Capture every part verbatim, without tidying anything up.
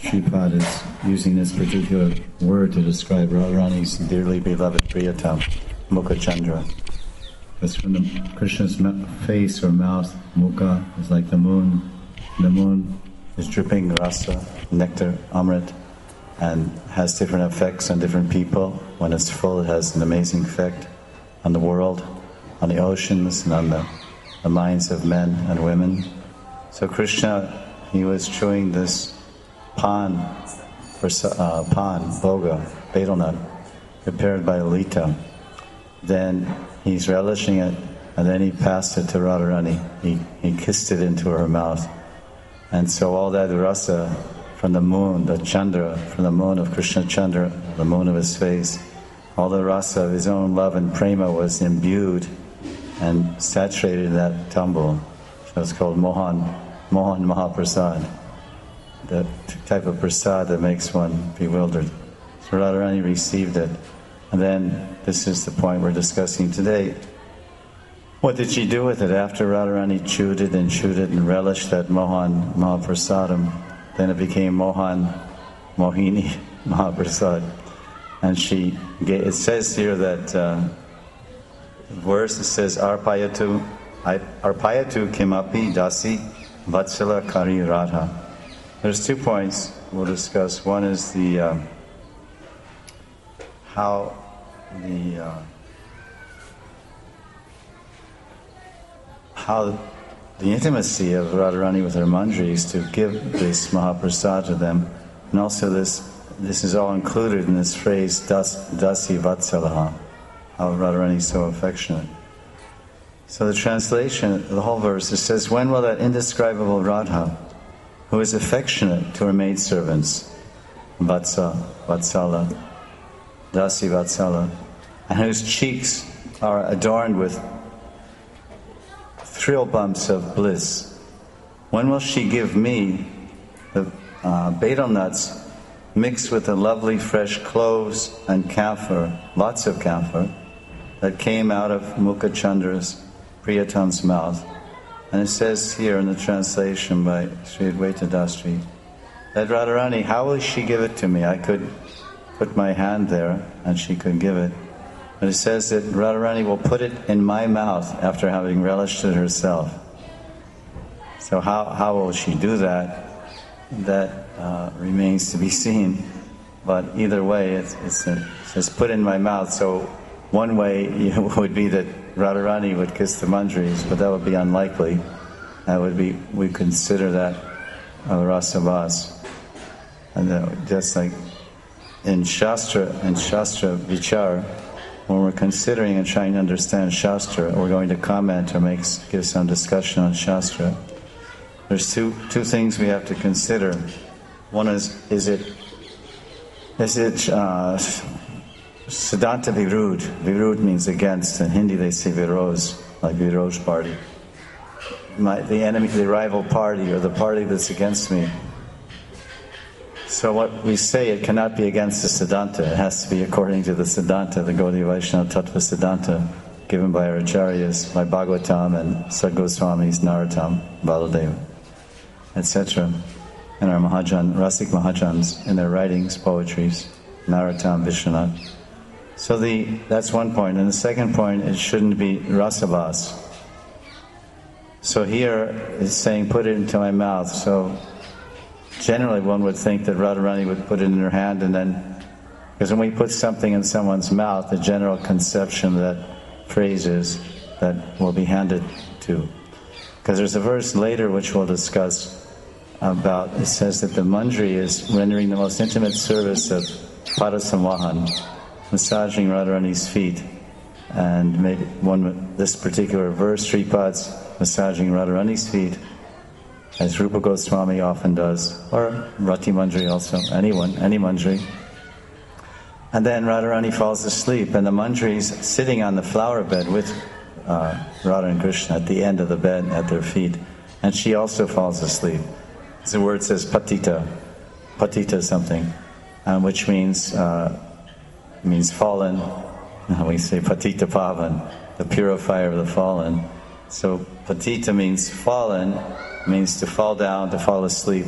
Sripad is using this particular word to describe Radharani's dearly beloved Priyatam, Mukha Chandra. Because from the, Krishna's face or mouth, Mukha is like the moon. The moon is dripping rasa, nectar, amrit, and has different effects on different people. When it's full, it has an amazing effect on the world, on the oceans, and on the, the minds of men and women. So Krishna, he was chewing this pan, uh, pan, boga, betel nut, prepared by Lita. Then he's relishing it, and then he passed it to Radharani. He, he kissed it into her mouth. And so all that rasa from the moon, the Chandra, from the moon of Krishna Chandra, the moon of his face, all the rasa of his own love and prema was imbued and saturated in that tumble. So it's called Mohan, Mohan Mahaprasad, the type of prasad that makes one bewildered. So Radharani received it. And then, this is the point we're discussing today. What did she do with it? After Radharani chewed it and chewed it and relished that Mohan Mahaprasadam, then it became Mohan Mohini Mahaprasad. And she gave, it says here that, uh, verse, it says, Arpayatu, Arpayatu kimapi dasi vatsala kari radha. There's two points we'll discuss. One is the, uh, how the, uh, how the intimacy of Radharani with her manjaris to give this Mahaprasad to them, and also this this is all included in this phrase das, dasi vatsalaha, how Radharani is so affectionate. So the translation, the whole verse, it says, when will that indescribable Radha, who is affectionate to her maidservants, vatsa, vatsala, dasi vatsala, and whose cheeks are adorned with thrill bumps of bliss, when will she give me the uh, betel nuts mixed with the lovely fresh cloves and camphor, lots of camphor, that came out of Mukha Chandra's, Priyatam's mouth? And it says here in the translation by Sri Advaita Dasri, that Radharani, how will she give it to me? I could put my hand there and she could give it. But it says that Radharani will put it in my mouth after having relished it herself. So how, how will she do that? That uh, remains to be seen. But either way, it's, it's a, it says put in my mouth. So one way you know, would be that Radharani would kiss the manjaris, but that would be unlikely. That would be, we consider that a rasavas. And that, just like in Shastra, in Shastra Vichar, when we're considering and trying to understand Shastra, we're going to comment or make give some discussion on Shastra. There's two two things we have to consider. One is, is it is it uh, Siddhanta Virud? Virud means against. In Hindi they say Viroz, like Viroj party. My, the enemy, the rival party, or the party that's against me. So what we say, it cannot be against the Siddhanta. It has to be according to the Siddhanta, the Gaudiya Vaishnava Tattva Siddhanta, given by our Acharyas, by Bhagavatam and Sadgoswami's Narottam, Baladeva, et cetera. And our Mahajan, Rasik Mahajans, in their writings, poetries, Narottam, Vishwanath. So the that's one point. And the second point, it shouldn't be rasavas. So here it's saying, put it into my mouth. So generally one would think that Radharani would put it in her hand, and then, because when we put something in someone's mouth, the general conception of that phrase is that will be handed to. Because there's a verse later which we'll discuss about, it says that the manjari is rendering the most intimate service of Padasamvahan, massaging Radharani's feet. And maybe one, this particular verse, Sripad's massaging Radharani's feet, as Rupa Goswami often does, or Rati Manjari also, anyone, any Manjari. And then Radharani falls asleep, and the Manjari is sitting on the flower bed with uh, Radha and Krishna at the end of the bed at their feet, and she also falls asleep. The word says patita, patita something, um, which means uh, means fallen. We say patita pavan, the purifier of the fallen. So patita means fallen, means to fall down, to fall asleep,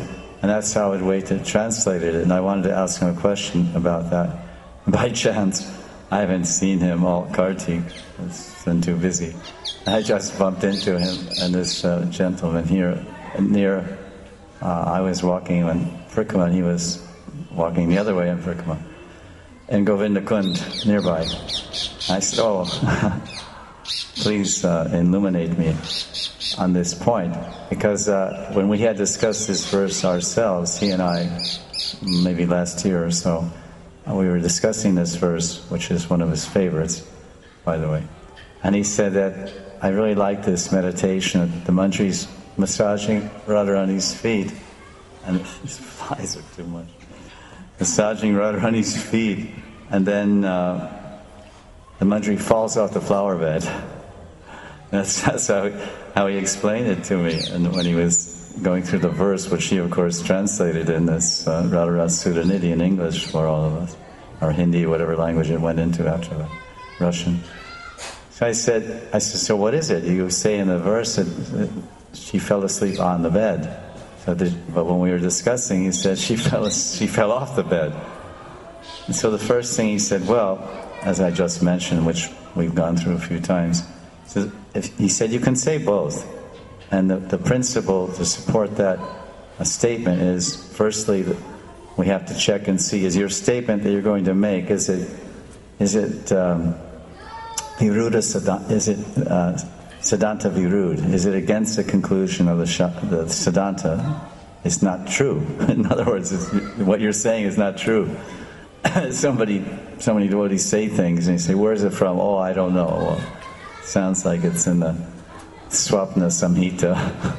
And that's how Advaita translated it. And I wanted to ask him a question about that. By chance, I haven't seen him all Kartik. I've been too busy. I just bumped into him and this uh, gentleman here near. Uh, I was walking in Prikama, and he was walking the other way in Prikama. In Govinda Kund, nearby. I said, oh, please uh, illuminate me on this point. Because uh, when we had discussed this verse ourselves, he and I, maybe last year or so, uh, we were discussing this verse, which is one of his favorites, by the way. And he said that, I really like this meditation. The mantri's massaging Radharani's feet. And his flies are too much. Massaging Radharani's feet. And then uh, the mantri falls off the flower bed. That's, that's how, how he explained it to me. And when he was going through the verse, which he of course translated in this uh, Radharat Sudhanidhi in English for all of us, or Hindi, whatever language it went into after that, Russian. So I said, I said, so what is it? You say in the verse that, that she fell asleep on the bed. So the, but when we were discussing, he said she fell she fell off the bed. And so the first thing he said, well, as I just mentioned, which we've gone through a few times, so if, he said you can say both. And the, the principle to support that a statement is, firstly, that we have to check and see, is your statement that you're going to make, is it is it um, Viruddha Siddhanta, is it uh, Siddhanta Virud? Is it against the conclusion of the, the Siddhanta? It's not true. In other words, it's, what you're saying is not true. Somebody, so many devotees say things and you say, where's it from? Oh, I don't know. Well, sounds like it's in the Swapna Samhita.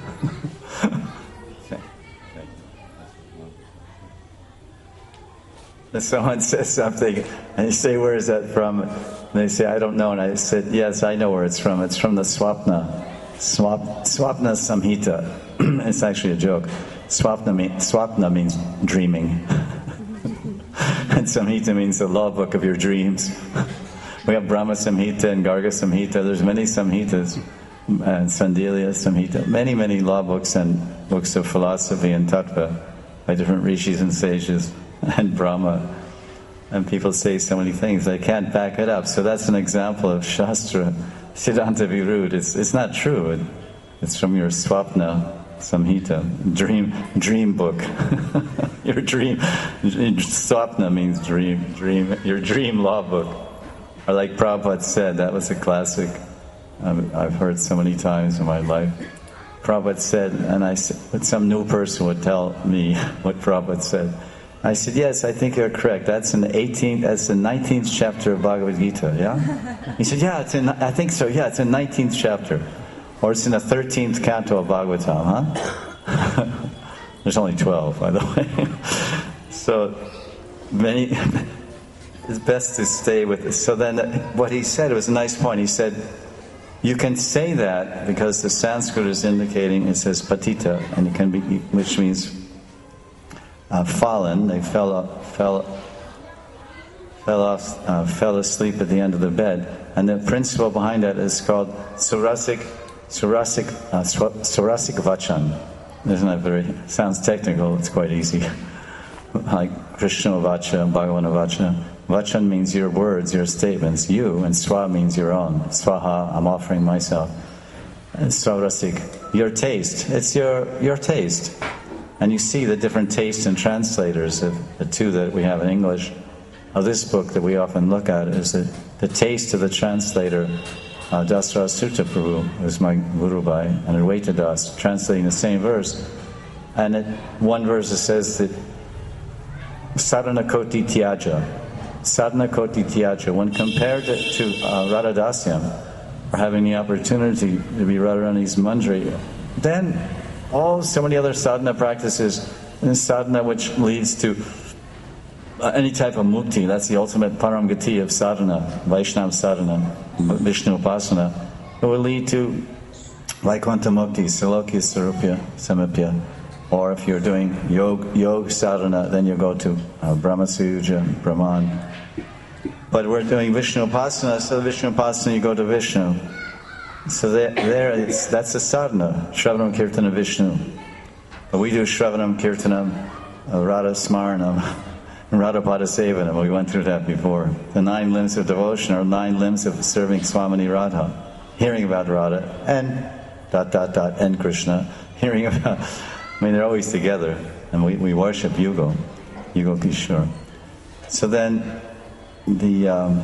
Someone says something and you say, where is that from? And they say, I don't know. And I said, yes, I know where it's from. It's from the Swapna. Swap, Swapna Samhita. It's actually a joke. Swapna, mean, Swapna means dreaming. And Samhita means the law book of your dreams. We have Brahma Samhita and Garga Samhita. There's many Samhitas. And Sandilya Samhita. Many, many law books and books of philosophy and tattva by different rishis and sages. And Brahma, and people say so many things, they can't back it up. So that's an example of Shastra, Siddhanta Virud. It's, it's not true. It, it's from your Swapna Samhita, dream dream book. Your dream, Swapna means dream, dream, your dream law book. Or like Prabhupada said, that was a classic, I've, I've heard so many times in my life. Prabhupada said, and I said, some new person would tell me what Prabhupada said. I said, yes, I think you're correct. That's in the eighteenth, that's the nineteenth chapter of Bhagavad Gita, yeah? He said, yeah, it's in, I think so, yeah, it's in the nineteenth chapter. Or it's in the thirteenth canto of Bhagavatam, huh? There's only twelve, by the way. So, many, it's best to stay with it. So then, what he said, it was a nice point. He said, you can say that because the Sanskrit is indicating, it says patita, and it can be, which means Uh, fallen, they fell fell fell off, uh, fell asleep at the end of the bed, and the principle behind that is called surasik, surasik, uh, surasik vachan. Isn't that very? Sounds technical. It's quite easy. Like Krishna vacha, Bhagavana vacha. Vachan means your words, your statements. You, and swa means your own. Swaha, I'm offering myself. And surasik, your taste. It's your your taste. And you see the different tastes and translators of the two that we have in English. Of this book that we often look at is the, the taste of the translator, uh, Dasraj Sutta Prabhu, who's my Guru Bhai, and Advaita Das, translating the same verse. And it, one verse it says that Sadhana Koti Tyaja, Sadhana Koti Tyaja, when compared to, to uh, Radha Dasyam, or having the opportunity to be Radharani's Mandri, then all so many other sadhana practices, and sadhana which leads to uh, any type of mukti, that's the ultimate paramgati of sadhana, Vaishnava sadhana, Vishnu upasana, it will lead to Vaikuntha mukti, Salokya Sarupya Samipya. Or if you're doing yoga, yoga sadhana, then you go to uh, Brahma Suja, Brahman. But we're doing Vishnu upasana, so Vishnu upasana you go to Vishnu. So there, there it's, that's a sadhana, Shravanam Kirtana Vishnu. But we do Shravanam, Kirtanam, uh, Radha Smaranam, and Radha Padasevanam. We went through that before. The nine limbs of devotion are nine limbs of serving Swamini Radha. Hearing about Radha and dot dot dot and Krishna. Hearing about, I mean, they're always together. And we, we worship Yugo, Yugo Kishore. So then, the um,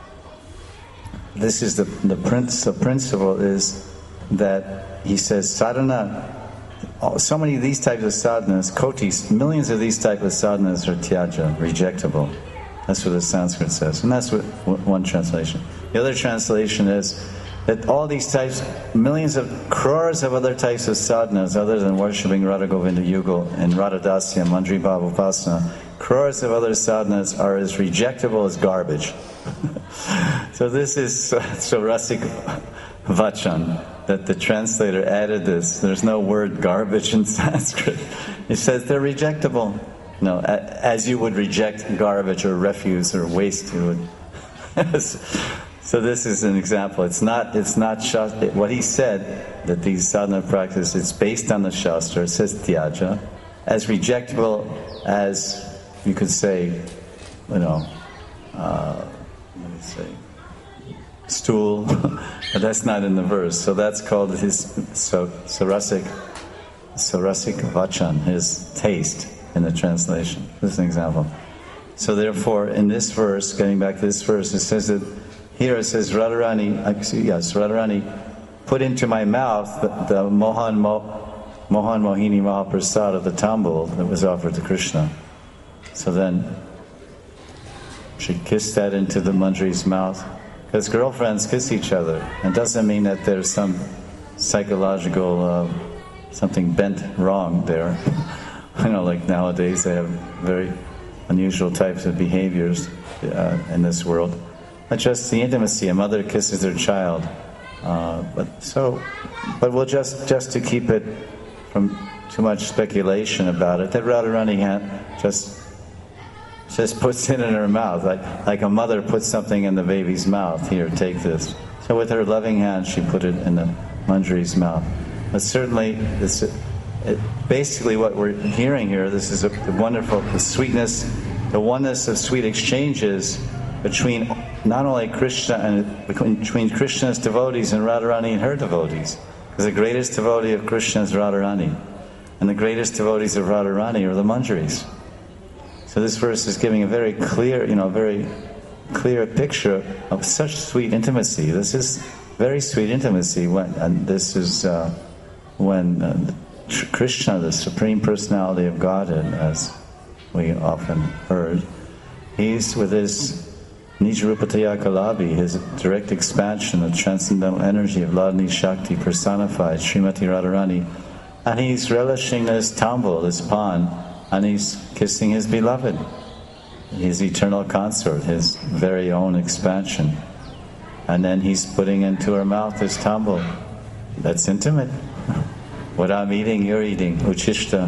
this is the the, prince, the principle is that he says sadhana. So many of these types of sadhanas, kotis, millions of these types of sadhanas are tyaja, rejectable. That's what the Sanskrit says, and that's what one translation. The other translation is that all these types, millions of crores of other types of sadhanas, other than worshipping Radha Govinda Yugal and Radha Dasya, Mandri Bhava Upasana, crores of other sadhanas are as rejectable as garbage. So this is so, so Rasik Vachan, that the translator added this. There's no word garbage in Sanskrit. He says they're rejectable. No, as you would reject garbage or refuse or waste, you would. So this is an example. It's not. It's not Shastra. What he said, that these sadhana practice, it's based on the Shastra. It says tyaja, as rejectable as you could say, you know, uh, let me say, stool. But that's not in the verse. So that's called his so sarasic, sarasic vachan, his taste in the translation. This is an example. So therefore, in this verse, getting back to this verse, it says that. Here it says, Radharani, yes, Radharani put into my mouth the, the Mohan, Mo, Mohan Mohini Mahaprasad of the tambul that was offered to Krishna. So then she kissed that into the Mandri's mouth. Because girlfriends kiss each other. It doesn't mean that there's some psychological, uh, something bent wrong there. You know, like nowadays they have very unusual types of behaviors uh, in this world. Not just the intimacy, a mother kisses her child, uh, but so, but we'll just just to keep it from too much speculation about it. That Radharani just just puts it in her mouth, like like a mother puts something in the baby's mouth. Here, take this. So with her loving hand, she put it in the Mandri's mouth. But certainly, this it, basically what we're hearing here. This is a, a wonderful the sweetness, the oneness of sweet exchanges between not only Krishna and between Krishna's devotees and Radharani and her devotees. Because the greatest devotee of Krishna is Radharani, and the greatest devotees of Radharani are the Manjaris. So this verse is giving a very clear, you know, very clear picture of such sweet intimacy. This is very sweet intimacy. When and this is uh, when uh, Krishna, the Supreme Personality of Godhead, as we often heard, he's with his Nijrupataya Kalabi, his direct expansion of transcendental energy of Ladini Shakti personified, Srimati Radharani, and he's relishing this tambul, this pond, and he's kissing his beloved, his eternal consort, his very own expansion. And then he's putting into her mouth this tambul. That's intimate. What I'm eating, you're eating. Uchishta.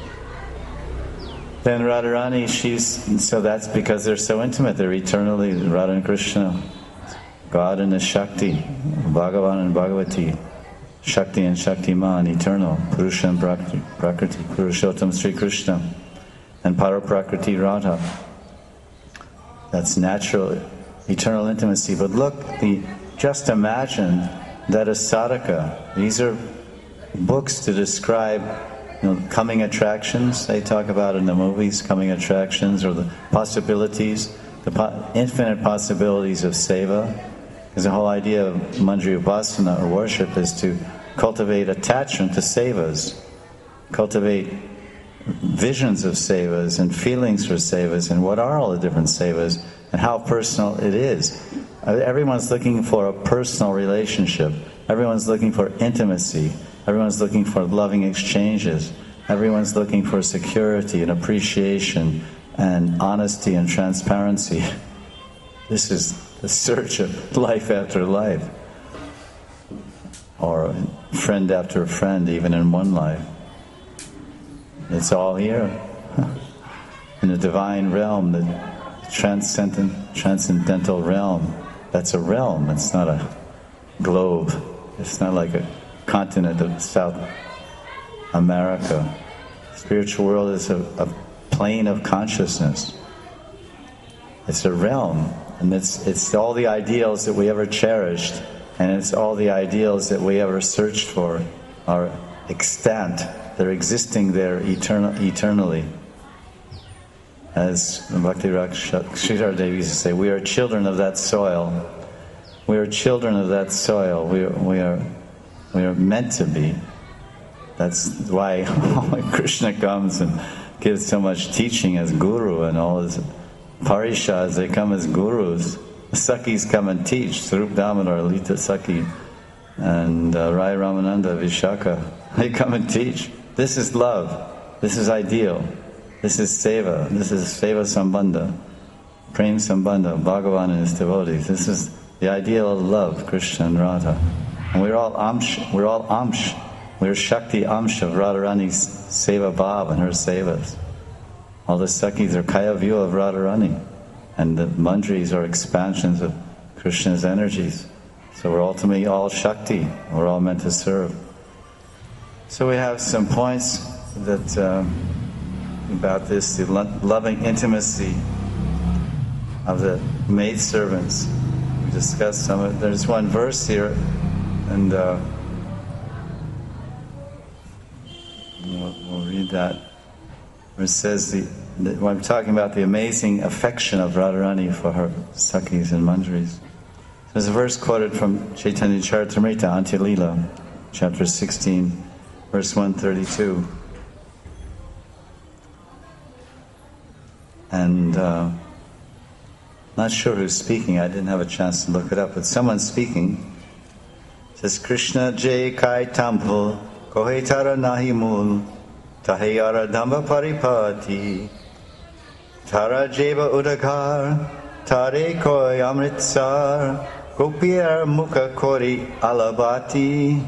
Then Radharani, she's, so that's because they're so intimate. They're eternally, Radha and Krishna, God and His Shakti, Bhagavan and Bhagavati, Shakti and Shaktiman, eternal, Purusha and Prakriti, Purushottam Sri Krishna, and Paraprakriti Radha. That's natural, eternal intimacy. But look, the, just imagine that a sadhaka, these are books to describe, you know, coming attractions, they talk about in the movies, coming attractions, or the possibilities, the po- infinite possibilities of seva. Because the whole idea of Mandri Upasana, or worship, is to cultivate attachment to sevas, cultivate visions of sevas and feelings for sevas, and what are all the different sevas, and how personal it is. Everyone's looking for a personal relationship. Everyone's looking for intimacy. Everyone's looking for loving exchanges. Everyone's looking for security and appreciation and honesty and transparency. This is the search of life after life, or friend after friend, even in one life. It's all here in the divine realm, the transcendent, transcendental realm. That's a realm. It's not a globe. It's not like a continent of South America. spiritual world is a, a plane of consciousness. It's a realm, and it's it's all the ideals that we ever cherished, and it's all the ideals that we ever searched for are extant. They're existing there eternal, eternally. As Bhakti Sridhar Devi used to say, we are children of that soil. We are children of that soil. We are, we are, we are meant to be. That's why Krishna comes and gives so much teaching as guru, and all his parishads, they come as gurus. The Sakhis come and teach. Swarup Damodar, Lita Sakhi, and uh, Rai Ramananda, Vishaka, they come and teach. This is love. This is ideal. This is seva. This is seva sambandha. Prem sambandha. Bhagavan and his devotees. This is the ideal of love, Krishna and Radha. And we're all amsh. We're all amsh. We're Shakti amsh of Radharani's seva bhav and her sevas. All the Sakhis are kaya view of Radharani. And the mandris are expansions of Krishna's energies. So we're ultimately all Shakti. We're all meant to serve. So we have some points that um, about this, the lo- loving intimacy of the maidservants. We discussed some of it. There's one verse here, and uh, we'll, we'll read that, where it says, the, the, when I'm talking about the amazing affection of Radharani for her Sakhis and Manjaris. There's a verse quoted from Chaitanya Charitamrita, Antya Leela, chapter sixteen, verse one thirty-two. And uh, not sure who's speaking. I didn't have a chance to look it up, but someone's speaking. It says, Krishna Jai Kai Tampul Kohe Tara Nahi Mul Tahayara Damba Paripati Tara Jeva Udakar Tare Koi Amritsar Gopir Mukha Kori Alabati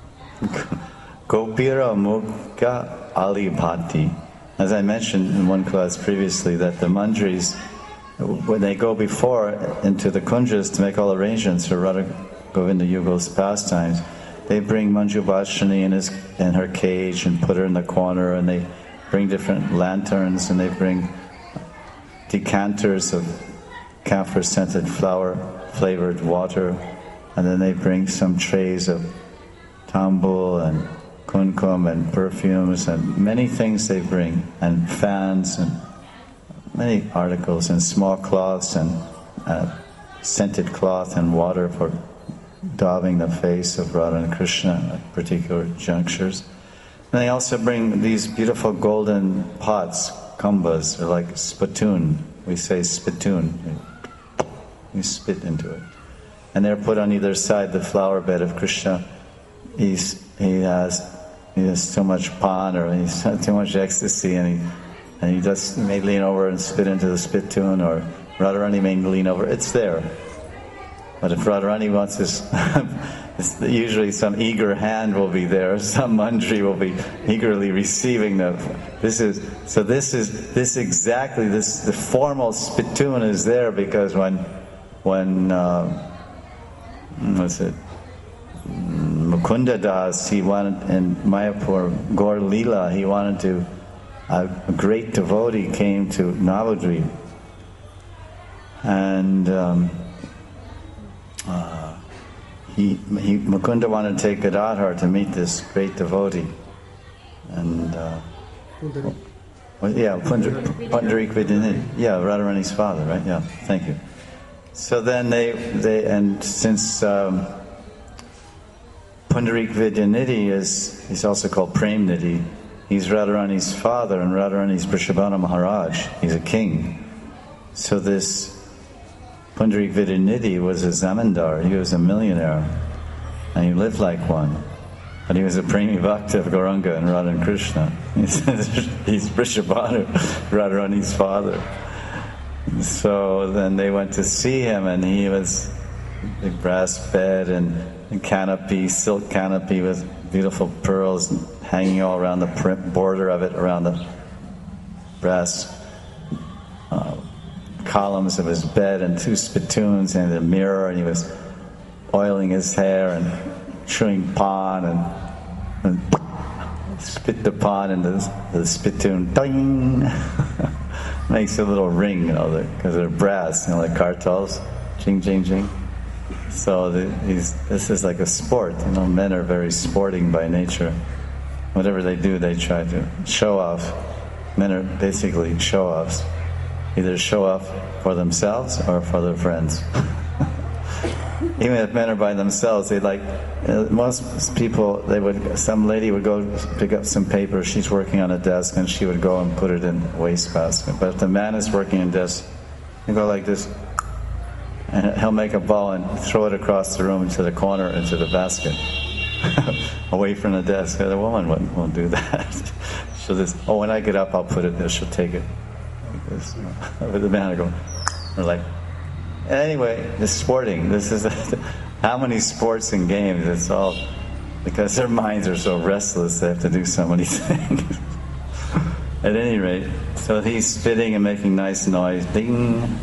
Gopira Mukha Alibhati. As I mentioned in one class previously, that the manjaris, when they go before into the kunjas to make all arrangements for Radha Govinda Yugal's pastimes, they bring Manju Bhashani in, his, in her cage and put her in the corner, and they bring different lanterns, and they bring decanters of camphor-scented flower-flavored water, and then they bring some trays of tambul and kunkum and perfumes and many things they bring, and fans and many articles, and small cloths and uh, scented cloth and water for daubing the face of Radha and Krishna at particular junctures. And they also bring these beautiful golden pots, kumbhas, they're like spittoon. We say spittoon. You spit into it. And they're put on either side the flower bed of Krishna. He's, he has he has so much pan, or he's too much ecstasy, and he and he just he may lean over and spit into the spittoon, or Radharani may lean over. It's there. But if Radharani wants this, it's usually some eager hand will be there. Some manjari will be eagerly receiving the. This is so. This is this exactly this. The formal spittoon is there because when when uh, what's it? Mukunda Das, he wanted in Mayapur Gaur Leela, he wanted to. A, a great devotee came to Navadvip, and um, uh, he, he Mukunda wanted to take Gadadhar to meet this great devotee, and uh, well, yeah, Pundarik Vidyanidhi, yeah, Radharani's father, right? Yeah, thank you. So then they they and since. Um, Pundarik Vidyanidhi is he's also called Prem Nidhi. He's Radharani's father, and Radharani's Vrishabhana Maharaj. He's a king. So this Pundarik Vidyanidhi was a zamindar. He was a millionaire, and he lived like one. But he was a Premi Bhakta of Gauranga and Radha and Krishna. He's, he's Vrishabhana, Radharani's father. So then they went to see him, and he was a brass bed and canopy, silk canopy with beautiful pearls hanging all around the border of it, around the brass uh, columns of his bed, and two spittoons and a mirror, and he was oiling his hair and chewing pan and, and spit the pot and the, the spittoon, ding, makes a little ring, you know, because they're brass, you know, like kartals, ching, ching, ching. So the, he's, this is like a sport, you know, men are very sporting by nature. Whatever they do, they try to show off. Men are basically show-offs. Either show off for themselves or for their friends. Even if men are by themselves, they like, uh, most people, they would, some lady would go pick up some paper, she's working on a desk, and she would go and put it in the wastebasket. But if the man is working in desk, you go like this, and he'll make a ball and throw it across the room into the corner, into the basket, away from the desk. The woman won't, won't do that. She'll just, oh, when I get up, I'll put it there, she'll take it. Like this. But the man will go, they're like, anyway, this sporting, this is, how many sports and games, it's all, because their minds are so restless, they have to do so many things. At any rate, so he's spitting and making nice noise, ding.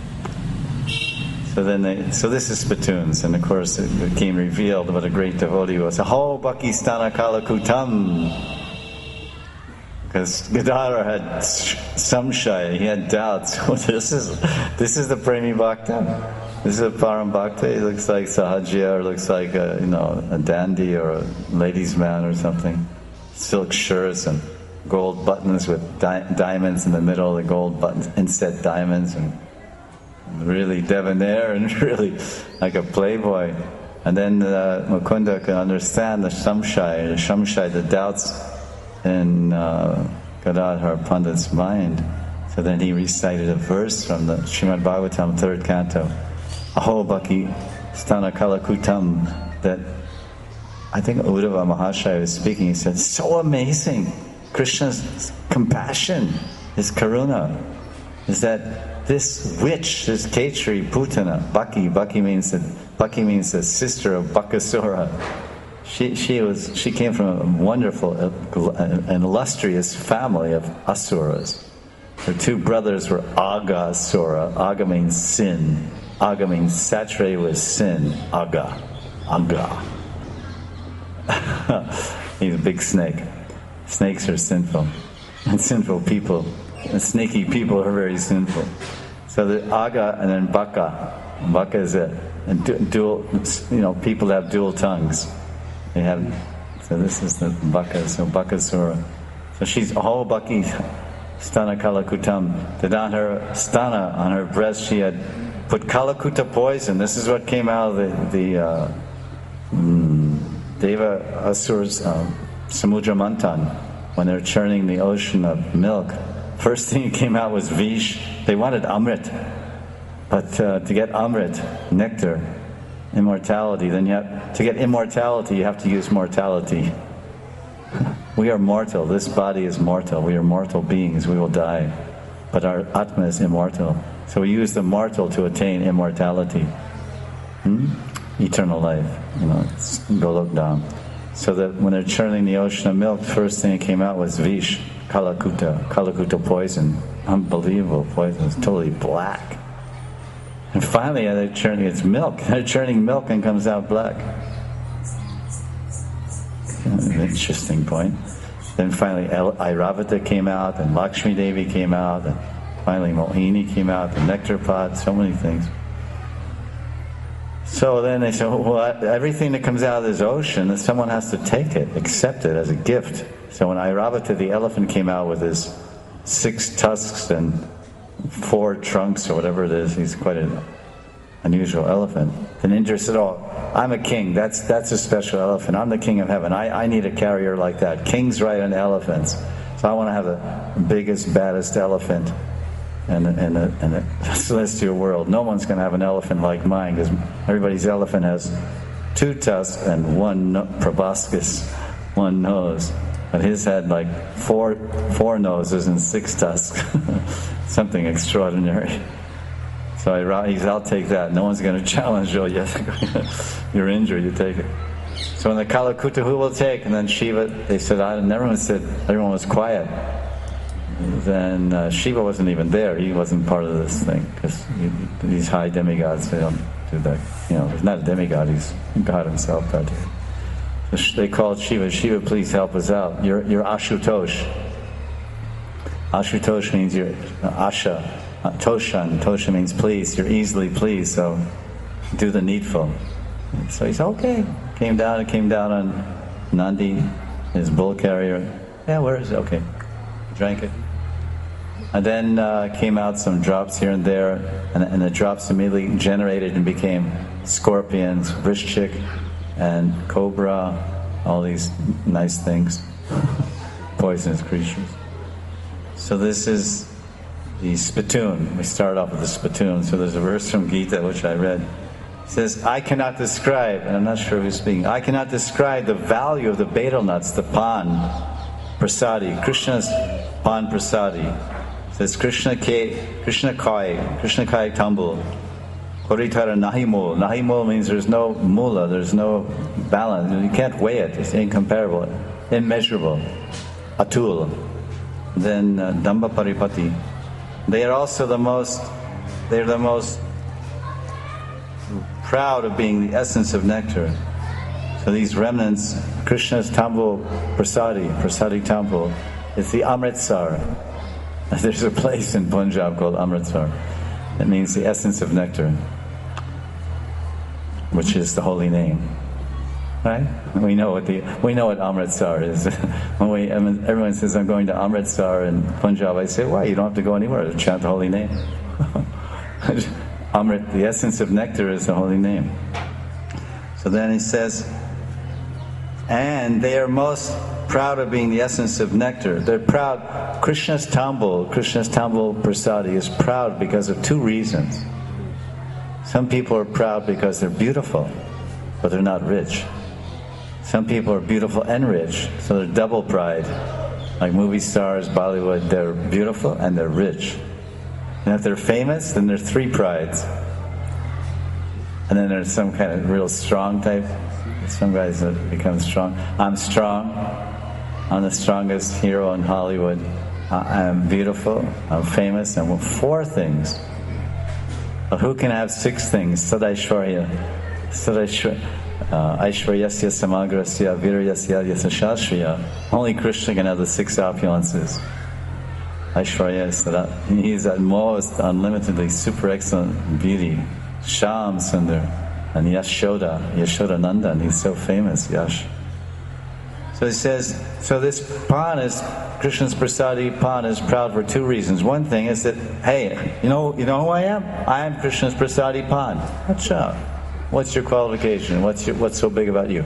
So then they, so this is spittoons, and of course it became revealed what a great devotee was. Ho Bhakti Stana Kalakutam. Because Gadadhar had samshaya, he had doubts. this is this is the Premi Bhakta. This is a Param Bhakta. He looks like Sahajya, or looks like a, you know, a dandy or a ladies' man or something. Silk shirts and gold buttons with di- diamonds in the middle. The gold buttons, inset diamonds, and really debonair and really like a playboy. And then uh, Mukunda can understand the samshaya, the shamshaya, the doubts in uh, Gadadhar Pandit's mind. So then he recited a verse from the Srimad Bhagavatam, third canto, Aho Bhakti Stana Kalakutam, that I think Uddhava Mahashaya was speaking. He said, so amazing, Krishna's compassion, his karuna, is that this witch, this Khetri Putana, Bhakti, Bhakti means that Bhakti means the sister of Bakasura. She she was she came from a wonderful, uh, an illustrious family of asuras. Her two brothers were Aga Asura. Aga means sin. Aga means saturated with sin. Aga, Aga. He's a big snake. Snakes are sinful, and sinful people, and snaky people are very sinful. So the Aga and then Baka. Baka is a, a dual. You know, people have dual tongues. They have, so this is the Baka, so Bakasura. So she's Aho Bhakti Stana Kalakutam. That on her stana, on her breast, she had put Kalakuta poison. This is what came out of the, the uh, mm, Deva Asura's uh, Samudra Mantan, when they're churning the ocean of milk. First thing that came out was Vish. They wanted Amrit. But uh, to get Amrit, nectar, immortality, then you have to get immortality, you have to use mortality. We are mortal. This body is mortal. We are mortal beings. We will die. But our Atma is immortal. So we use the mortal to attain immortality. Hmm? Eternal life. You know, it's Golok Dham. So that when they're churning the ocean of milk, first thing that came out was Vish, Kalakuta, Kalakuta poison. Unbelievable poison. It's totally black. And finally, they're churning, it's milk. They're churning milk and comes out black. An interesting point. Then finally, Airavata came out, and Lakshmi Devi came out, and finally Mohini came out, the nectar pot, so many things. So then they said, well, everything that comes out of this ocean, someone has to take it, accept it as a gift. So when Airavata, the elephant, came out with his six tusks and four trunks or whatever it is, he's quite an unusual elephant. Then Indra said, oh, I'm a king, that's that's a special elephant, I'm the king of heaven, I, I need a carrier like that. Kings ride on elephants, so I want to have the biggest, baddest elephant in, in, a, in a celestial world. No one's going to have an elephant like mine, because everybody's elephant has two tusks and one no- proboscis, one nose. But his had like four four noses and six tusks. Something extraordinary. So I, he's, I'll take that. No one's going to challenge you. You're injured, you take it. So in the Kalakuta, who will take? And then Shiva, they said, I, and everyone said, everyone was quiet. Then uh, Shiva wasn't even there. He wasn't part of this thing. Because these high demigods, they don't do that. You know, he's not a demigod, he's God himself. That They called Shiva, Shiva, please help us out. You're, you're Ashutosh. Ashutosh means you're uh, Asha. Uh, Toshan. Tosha means please. You're easily pleased, so do the needful. And so he said, okay. Came down, and came down on Nandi, his bull carrier. Yeah, where is it? Okay. Drank it. And then uh, came out some drops here and there, and, and the drops immediately generated and became scorpions, vrishchik, and cobra, all these nice things, poisonous creatures. So this is the spittoon. We start off with the spittoon. So there's a verse from Gita which I read. It says, I cannot describe, and I'm not sure who's speaking, I cannot describe the value of the betel nuts, the pan prasadi, Krishna's pan prasadi. It says, Krishna ke, Krishna kai, Krishna kai tambul. Koritara nahimul. Nahimul means there's no mula, there's no balance. You can't weigh it. It's incomparable, immeasurable. Atul. Then uh, Damba Paripati. They are also the most, they're the most proud of being the essence of nectar. So these remnants, Krishna's Tambul Prasadi, Prasadi Tambul, it's the Amritsar. There's a place in Punjab called Amritsar. It means the essence of nectar, which is the holy name. Right? We know what the we know what Amritsar is. When we everyone says I'm going to Amritsar in Punjab, I say, why? You don't have to go anywhere. Chant the holy name. Amrit, the essence of nectar is the holy name. So then he says, and they are most proud of being the essence of nectar. They're proud. Krishna's Tambul, Krishna's Tambul Prasadi is proud because of two reasons. Some people are proud because they're beautiful, but they're not rich. Some people are beautiful and rich, so they're double pride. Like movie stars, Bollywood, they're beautiful and they're rich. And if they're famous, then there's three prides. And then there's some kind of real strong type. Some guys that become strong. I'm strong. I'm the strongest hero in Hollywood. I'm beautiful. I'm famous. And four things. But who can have six things? Sadaishwarya. Sadaishwarya. Uh, Aishwaryasya samagrasya viryasya yasashashriya. Only Krishna can have the six opulences. Aishwarya is that he's at most unlimitedly super excellent beauty. Shyam Sundar and Yashoda, Yashoda Nandan, he's so famous, Yash. So he says, so this pan is, Krishna's Prasadi pan is proud for two reasons. One thing is that, hey, you know you know who I am? I am Krishna's Prasadi pan. Acha. What's your qualification? What's your, what's so big about you?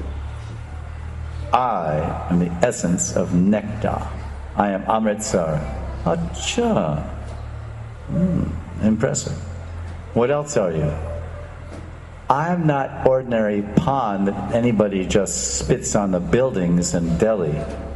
I am the essence of nectar. I am Amritsar. Acha. Mm, impressive. What else are you? I'm not ordinary pan that anybody just spits on the buildings in Delhi.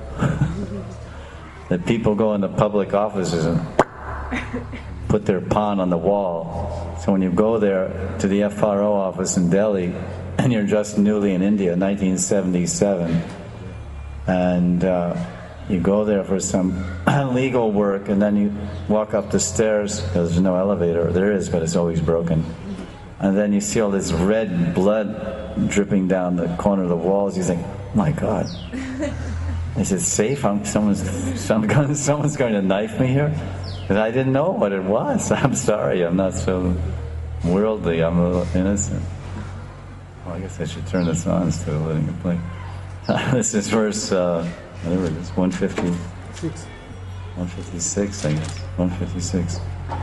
That people go into public offices and put their pan on the wall. So when you go there to the F R O office in Delhi, and you're just newly in India, nineteen seventy-seven, and uh, you go there for some legal work, and then you walk up the stairs, because there's no elevator. There is, but it's always broken. And then you see all this red blood dripping down the corner of the walls. You think, oh my God, is it safe? I'm, someone's, some, someone's going to knife me here? Because I didn't know what it was. I'm sorry, I'm not so worldly, I'm a little innocent. Well, I guess I should turn this on instead of letting it play. This is verse, uh, whatever it is, one fifty-six. one fifty-six, I guess. one fifty-six.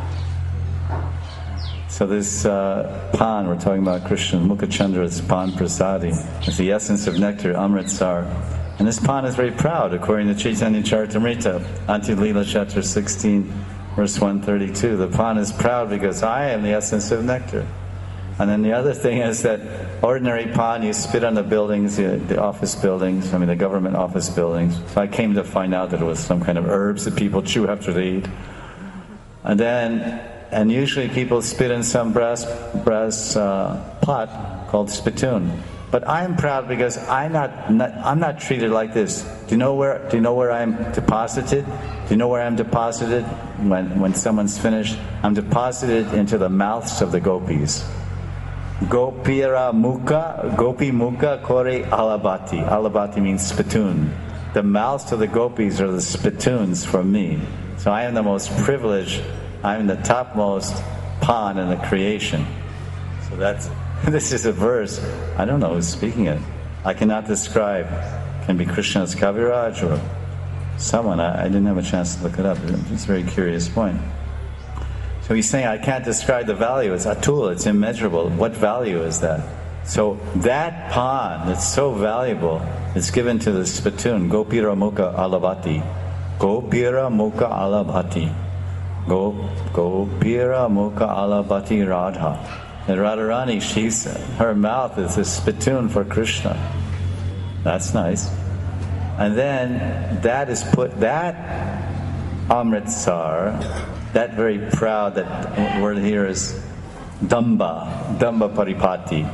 So this uh, pan, we're talking about Krishna, Mukhachandra's pan prasadi. It's the essence of nectar, Amritsar. And this pan is very proud, according to Chaitanya Charitamrita, Ati Leela chapter sixteen, verse one thirty-two. The pan is proud because I am the essence of nectar. And then the other thing is that ordinary pan, you spit on the buildings, the, the office buildings, I mean the government office buildings. So I came to find out that it was some kind of herbs that people chew after they eat. And then, and usually people spit in some brass, brass uh, pot called spittoon. But I'm proud because I'm not, not I'm not treated like this. Do you know where do you know where I'm deposited? Do you know where I'm deposited when when someone's finished? I'm deposited into the mouths of the gopis. Gopira Mukha, Gopi Mukha Kore Alabati. Alabati means spittoon. The mouths of the gopis are the spittoons for me. So I am the most privileged, I am the topmost pawn in the creation. So that's, this is a verse, I don't know who's speaking it. I cannot describe. It can be Krishna's Kaviraj or someone. I, I didn't have a chance to look it up. It's a very curious point. So he's saying, I can't describe the value. It's atul, it's immeasurable. What value is that? So that pawn that's so valuable is given to the spittoon, Gopira Mukha Alabati. Gopira Mukha Alabati. Go, Gopira Mukha Alabati Radha. And Radharani, she's, her mouth is a spittoon for Krishna. That's nice. And then that is put, that Amritsar, that very proud, that word here is Damba, Damba Paripati.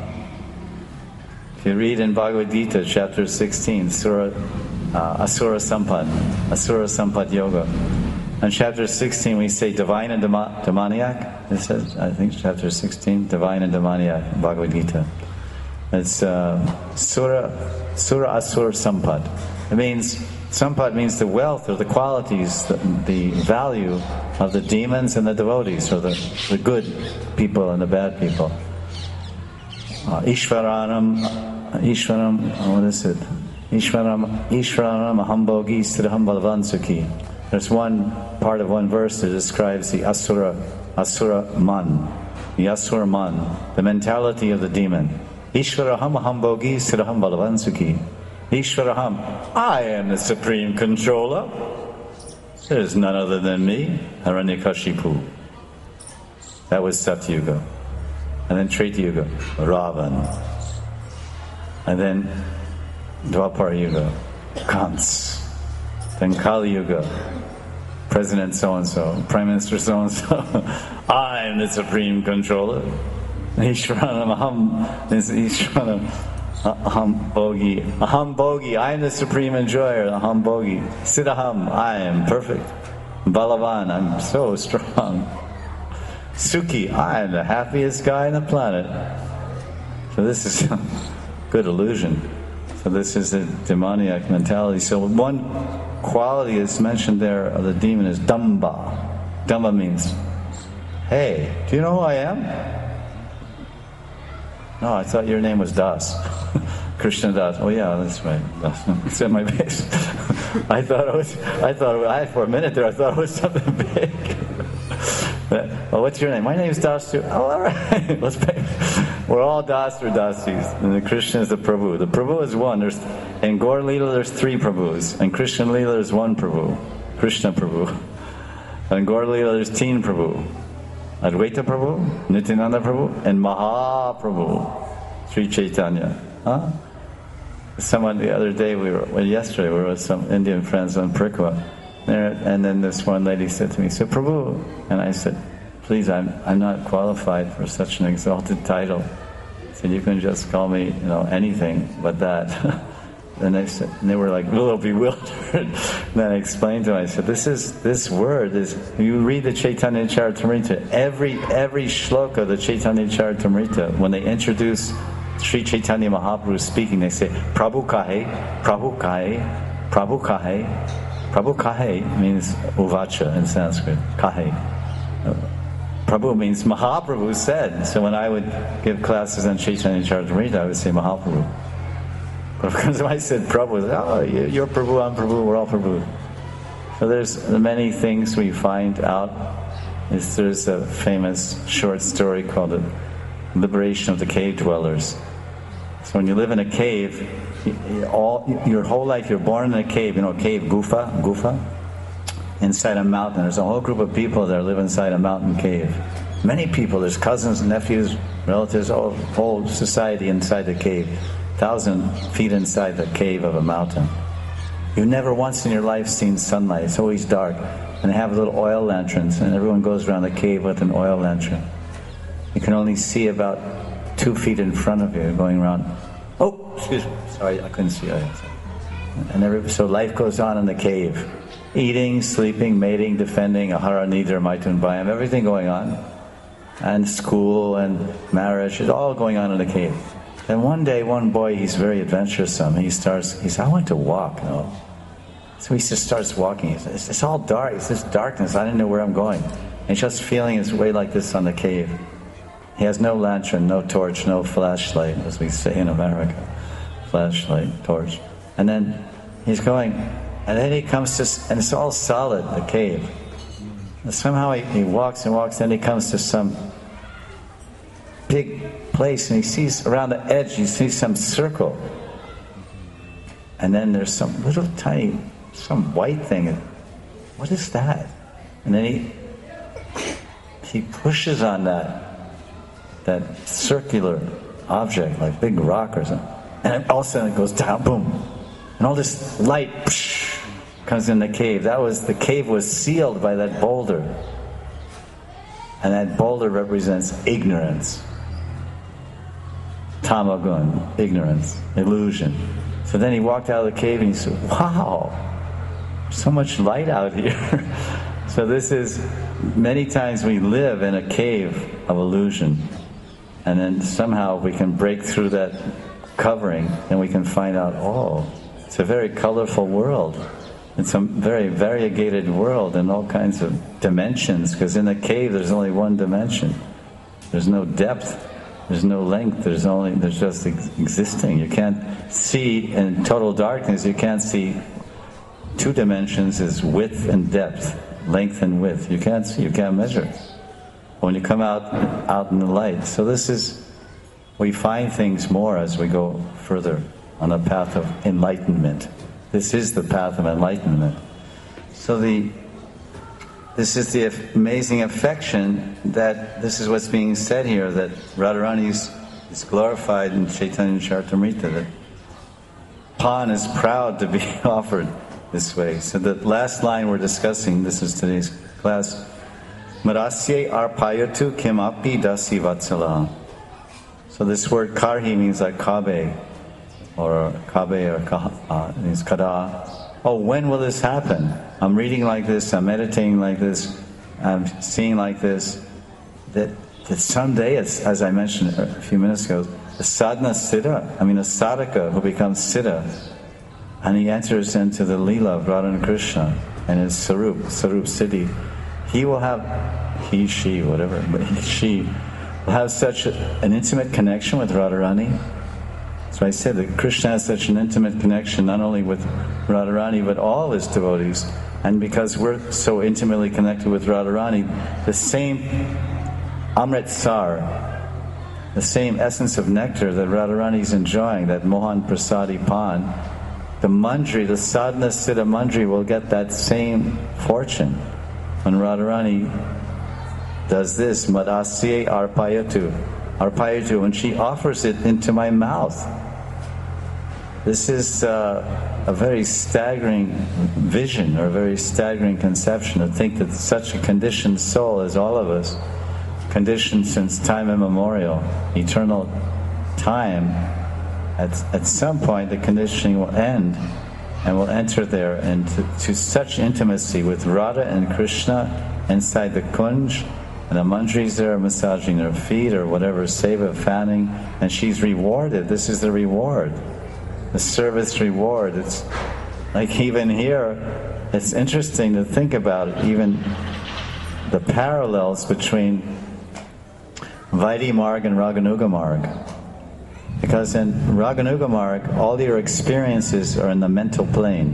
If you read in Bhagavad Gita, chapter sixteen, Sura, uh, Asura Sampad, Asura Sampad Yoga. In chapter sixteen, we say divine and dema- demoniac. It says, I think, chapter sixteen, divine and demoniac, Bhagavad Gita. It's uh, Sura, Sura Asura Sampad. It means, Sampad means the wealth or the qualities, the, the value of the demons and the devotees, or the, the good people and the bad people. Uh, Ishvaranam, Ishvaram, what is it? Ishvaram, Ishvaranam Ahambogi Sthiraham Balavan Sukhi. There's one part of one verse that describes the Asura, Asura Man, the Asura Man, the mentality of the demon. Ishvaraham Ahambogi Sthiraham Balavan Sukhi. Ishvaraham, I am the supreme controller. There is none other than me, Hiranyakashipu. That was Satyuga. And then Treta Yuga, Ravan. And then Dwapara Yuga, Kans. Then Kali Yuga, President so-and-so, Prime Minister so-and-so. I am the supreme controller. Ishvaranam Aham, this Ishvaranam Aham Bogi. Aham Bogi, I am the supreme enjoyer. Aham Bogi. Siddhaham, I am perfect. Balavan, I'm so strong. Sukhi, I am the happiest guy on the planet. So this is a good illusion. So this is a demoniac mentality. So one quality that's mentioned there of the demon is Damba. Damba means, hey, do you know who I am? No, I thought your name was Das. Krishna Das. Oh yeah, that's right. It's at my base. I thought it was, I thought it was, I, for a minute there I thought it was something big. But, well, what's your name? My name is Das too. Oh, all right. Let's pay. We're all Das or Dasis. And the Krishna is the Prabhu. The Prabhu is one. There's, in Gaur Leela there's three Prabhus. And Krishna Leela there's one Prabhu. Krishna Prabhu. And in Gaur Leela there's Teen Prabhu. Advaita Prabhu, Nityananda Prabhu, and Maha Prabhu. Sri Chaitanya. Huh? Someone the other day, we were, well, yesterday, we were with some Indian friends on Parikwa. There, and then this one lady said to me, so Prabhu, and I said, please, I'm I'm not qualified for such an exalted title. I said, you can just call me, you know, anything but that. And they said, and they were like a little bewildered. And then I explained to them, I said, this is, this word is, you read the Chaitanya Charitamrita, every, every shloka of the Chaitanya Charitamrita, when they introduce Sri Chaitanya Mahaprabhu speaking, they say, Prabhu Kahe, Prabhu Kahe, Prabhu Kahe. Prabhu Kahe means Uvacha in Sanskrit. Kahe. Prabhu means Mahaprabhu said. So when I would give classes on Chaitanya Charitamrita, I would say Mahaprabhu. But because I said Prabhu, oh, you're Prabhu, I'm Prabhu, we're all Prabhu. So there's many things we find out. There's a famous short story called The Liberation of the Cave Dwellers. So when you live in a cave, all your whole life you're born in a cave, you know, a cave, gufa, gufa, inside a mountain. There's a whole group of people that live inside a mountain cave. Many people, there's cousins, nephews, relatives, whole, whole society inside the cave. Thousand feet inside the cave of a mountain. You've never once in your life seen sunlight. It's always dark. And they have little oil lanterns, and everyone goes around the cave with an oil lantern. You can only see about two feet in front of you going around. Oh, excuse me. Sorry, I couldn't see. And every, so life goes on in the cave. Eating, sleeping, mating, defending, ahara, nidra, maitun, bayam, everything going on. and school and marriage. It's all going on in the cave. And one day, one boy, he's very adventuresome. He starts, he says, I want to walk, you know. So he just starts walking. He says, it's, it's all dark. It's just darkness. I didn't know where I'm going. And he's just feeling his way like this on the cave. He has no lantern, no torch, no flashlight, as we say in America. Flashlight, torch. And then he's going, and then he comes to, and it's all solid, the cave. And somehow he, he walks and walks, and he comes to some big place, and he sees around the edge, he sees some circle. And then there's some little tiny, some white thing. What is that? And then he he pushes on that that circular object, like big rock or something. And all of a sudden it goes down, boom. And all this light psh, comes in the cave. That was, the cave was sealed by that boulder. And that boulder represents ignorance. Tamagun, ignorance, illusion. So then he walked out of the cave and he said, wow, so much light out here. So this is, many times we live in a cave of illusion. And then somehow we can break through that covering and we can find out, oh, it's a very colorful world. It's a very variegated world in all kinds of dimensions, because in a cave there's only one dimension. There's no depth, there's no length, there's only, there's just ex- existing. You can't see, in total darkness, you can't see two dimensions is width and depth, length and width. You can't see, you can't measure. When you come out out in the light. So this is, we find things more as we go further on the path of enlightenment. This is the path of enlightenment. So the this is the amazing affection that, this is what's being said here, that Radharani is, is glorified in Chaitanya Charitamrita, that Pan is proud to be offered this way. So the last line we're discussing, this is today's class, Marasye arpayatu kimapi dasi vatsala. So this word karhi means like kabe, or kabe, or ka, uh, means kada. Oh, when will this happen? I'm reading like this, I'm meditating like this, I'm seeing like this, that, that someday, as, as I mentioned a few minutes ago, the sadhana siddha, I mean a sadhaka who becomes siddha, and he enters into the lila of Radha and Krishna, and his sarup, sarup siddhi, he will have, he, she, whatever, but he, she will have such a, an intimate connection with Radharani. So I said that Krishna has such an intimate connection not only with Radharani but all his devotees. And because we're so intimately connected with Radharani, the same Amrit Sar, the same essence of nectar that Radharani is enjoying, that Mohan Prasadi Pan, the Mandri, the Sadhana Siddha Mandri will get that same fortune. When Radharani does this, Madasye arpayatu, arpayatu, when she offers it into my mouth. This is uh, a very staggering vision, or a very staggering conception, to think that such a conditioned soul as all of us, conditioned since time immemorial, eternal time, at, at some point the conditioning will end, and we'll enter there into to such intimacy with Radha and Krishna inside the kunj, and the mandris there are massaging her feet or whatever, seva, fanning, and she's rewarded. This is the reward, the service reward. It's like, even here, it's interesting to think about even the parallels between Vaidhi Marg and Raganuga Marg. Because in Raganuga Marg, all your experiences are in the mental plane.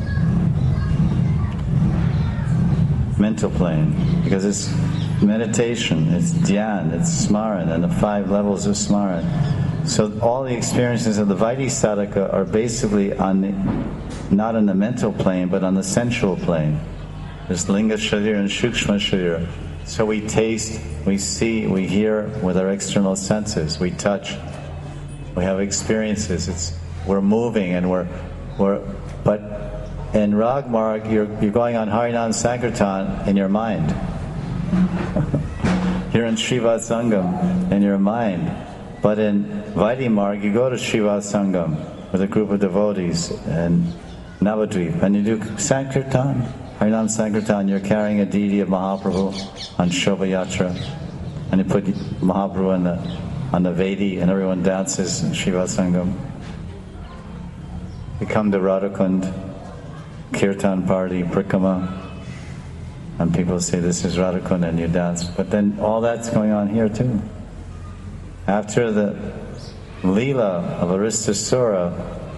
Mental plane. Because it's meditation, it's dhyan, it's smaran, and the five levels of smaran. So all the experiences of the Vaidhi sadhaka are basically on the, not on the mental plane, but on the sensual plane. There's linga sharira and shukshma sharira. So we taste, we see, we hear with our external senses, we touch. We have experiences. It's we're moving and we're we're. But in Rag Marg, you're you're going on Harinam Sankirtan in your mind. You're in Srivas Sangam in your mind. But in Vaidhi Marg, you go to Srivas Sangam with a group of devotees in Navadvip, and you do Sankirtan, Harinam Sankirtan. You're carrying a deity of Mahaprabhu on Shobha Yatra. and they put Mahaprabhu on the, on the Vedi, and everyone dances in Srivasangam. We come to Radhakund, Kirtan party, Prikrama, and people say this is Radhakund and you dance. But then all that's going on here too. After the Leela of Aristasura,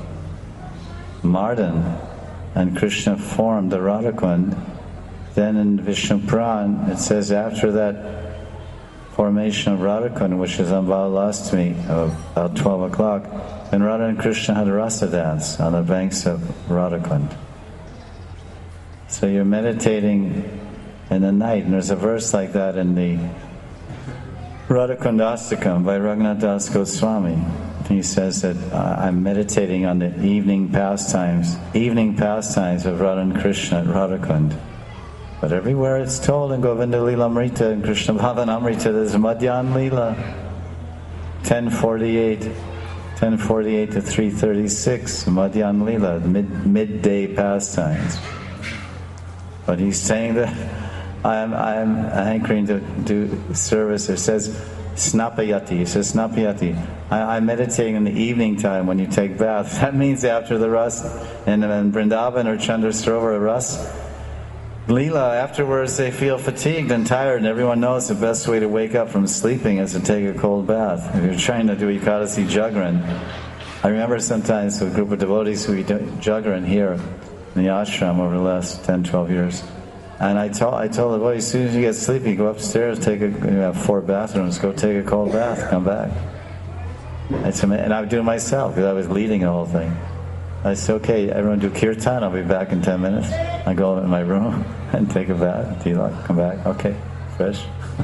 Mardan and Krishna formed the Radhakund, then in Vishnu Puran it says after that formation of Radhakund, which is on Balalastami of about twelve o'clock, then Radha and Krishna had a rasa dance on the banks of Radhakund. So you're meditating in the night, and there's a verse like that in the Radhakundastakam by Raghunath Das Goswami. He says that uh, I'm meditating on the evening pastimes, evening pastimes of Radha and Krishna at Radhakund. But everywhere it's told in Govinda Lila Amrita and Krishna Bhavanamrita, there's Madhyan Lila, ten forty-eight, ten forty-eight to three thirty-six, Madhyan Lila, the mid, midday pastimes. But he's saying that I'm, I'm hankering to do service. It says Snapayati. He says Snapayati. I, I'm meditating in the evening time when you take bath. That means after the Ras in, in Vrindavan or Chandra Sarovar Ras Leela, afterwards they feel fatigued and tired, and everyone knows the best way to wake up from sleeping is to take a cold bath. If you're trying to do Ekadasi Jagran, I remember sometimes with a group of devotees who do Jagran here in the ashram over the last ten, twelve years. And I told, I told the boy, as soon as you get sleepy, go upstairs, take a, you have four bathrooms, go take a cold bath, come back. It's, and I would do it myself, because I was leading the whole thing. I said, okay, everyone do kirtan, I'll be back in ten minutes. I go in my room and take a bath, tilak, come back, okay, fresh.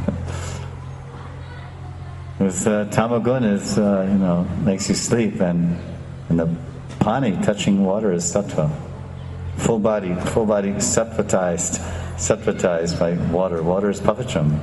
With uh, tamagun is, uh, you know, makes you sleep, and, and the pani, touching water, is sattva. Full body, full body sattvatized, sattvatized by water. Water is pavitram.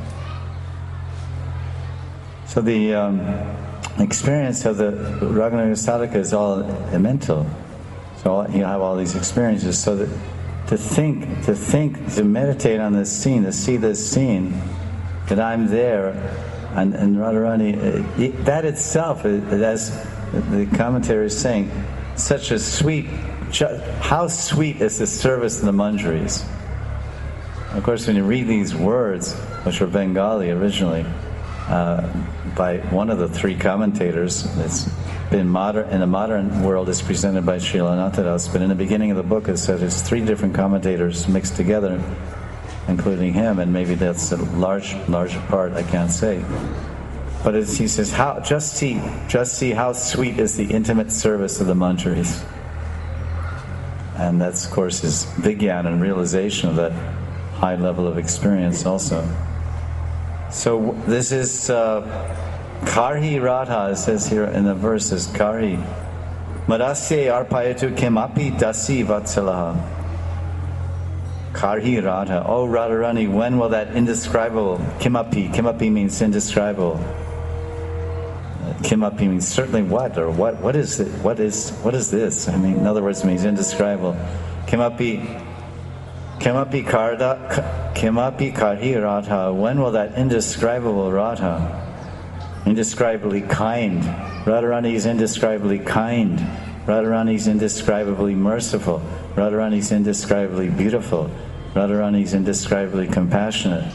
So the um, experience of the Raghunath Sadhaka is all mental. So you have all these experiences. So that to think, to think, to meditate on this scene, to see this scene, that I'm there, and, and Radharani, it, that itself, as the commentary is saying, such a sweet. How sweet is the service of the manjaris? Of course, when you read these words, which were Bengali originally, uh, by one of the three commentators, it's been modern in the modern world. It's presented by Srila Anantadas, but in the beginning of the book, it said it's three different commentators mixed together, including him, and maybe that's a large, large part. I can't say. But it's, he says, "How just see, just see how sweet is the intimate service of the manjaris." And that's, of course, his vigyan and realization of that high level of experience also. So this is uh, Karhi Radha, it says here in the verses, Karhi. Madasye arpayatu kimapi dasi vatsalaha. Karhi Radha. Oh Radharani, when will that indescribable, kimapi, kimapi means indescribable. Kimapi means certainly what, or what? What is it? What is what is this? I mean, in other words, it means indescribable. Kimapi, kimapi karda, kimapi karhi radha. When will that indescribable Radha, indescribably kind, Radharani is indescribably kind, Radharani is indescribably merciful, Radharani is indescribably beautiful, Radharani is indescribably compassionate,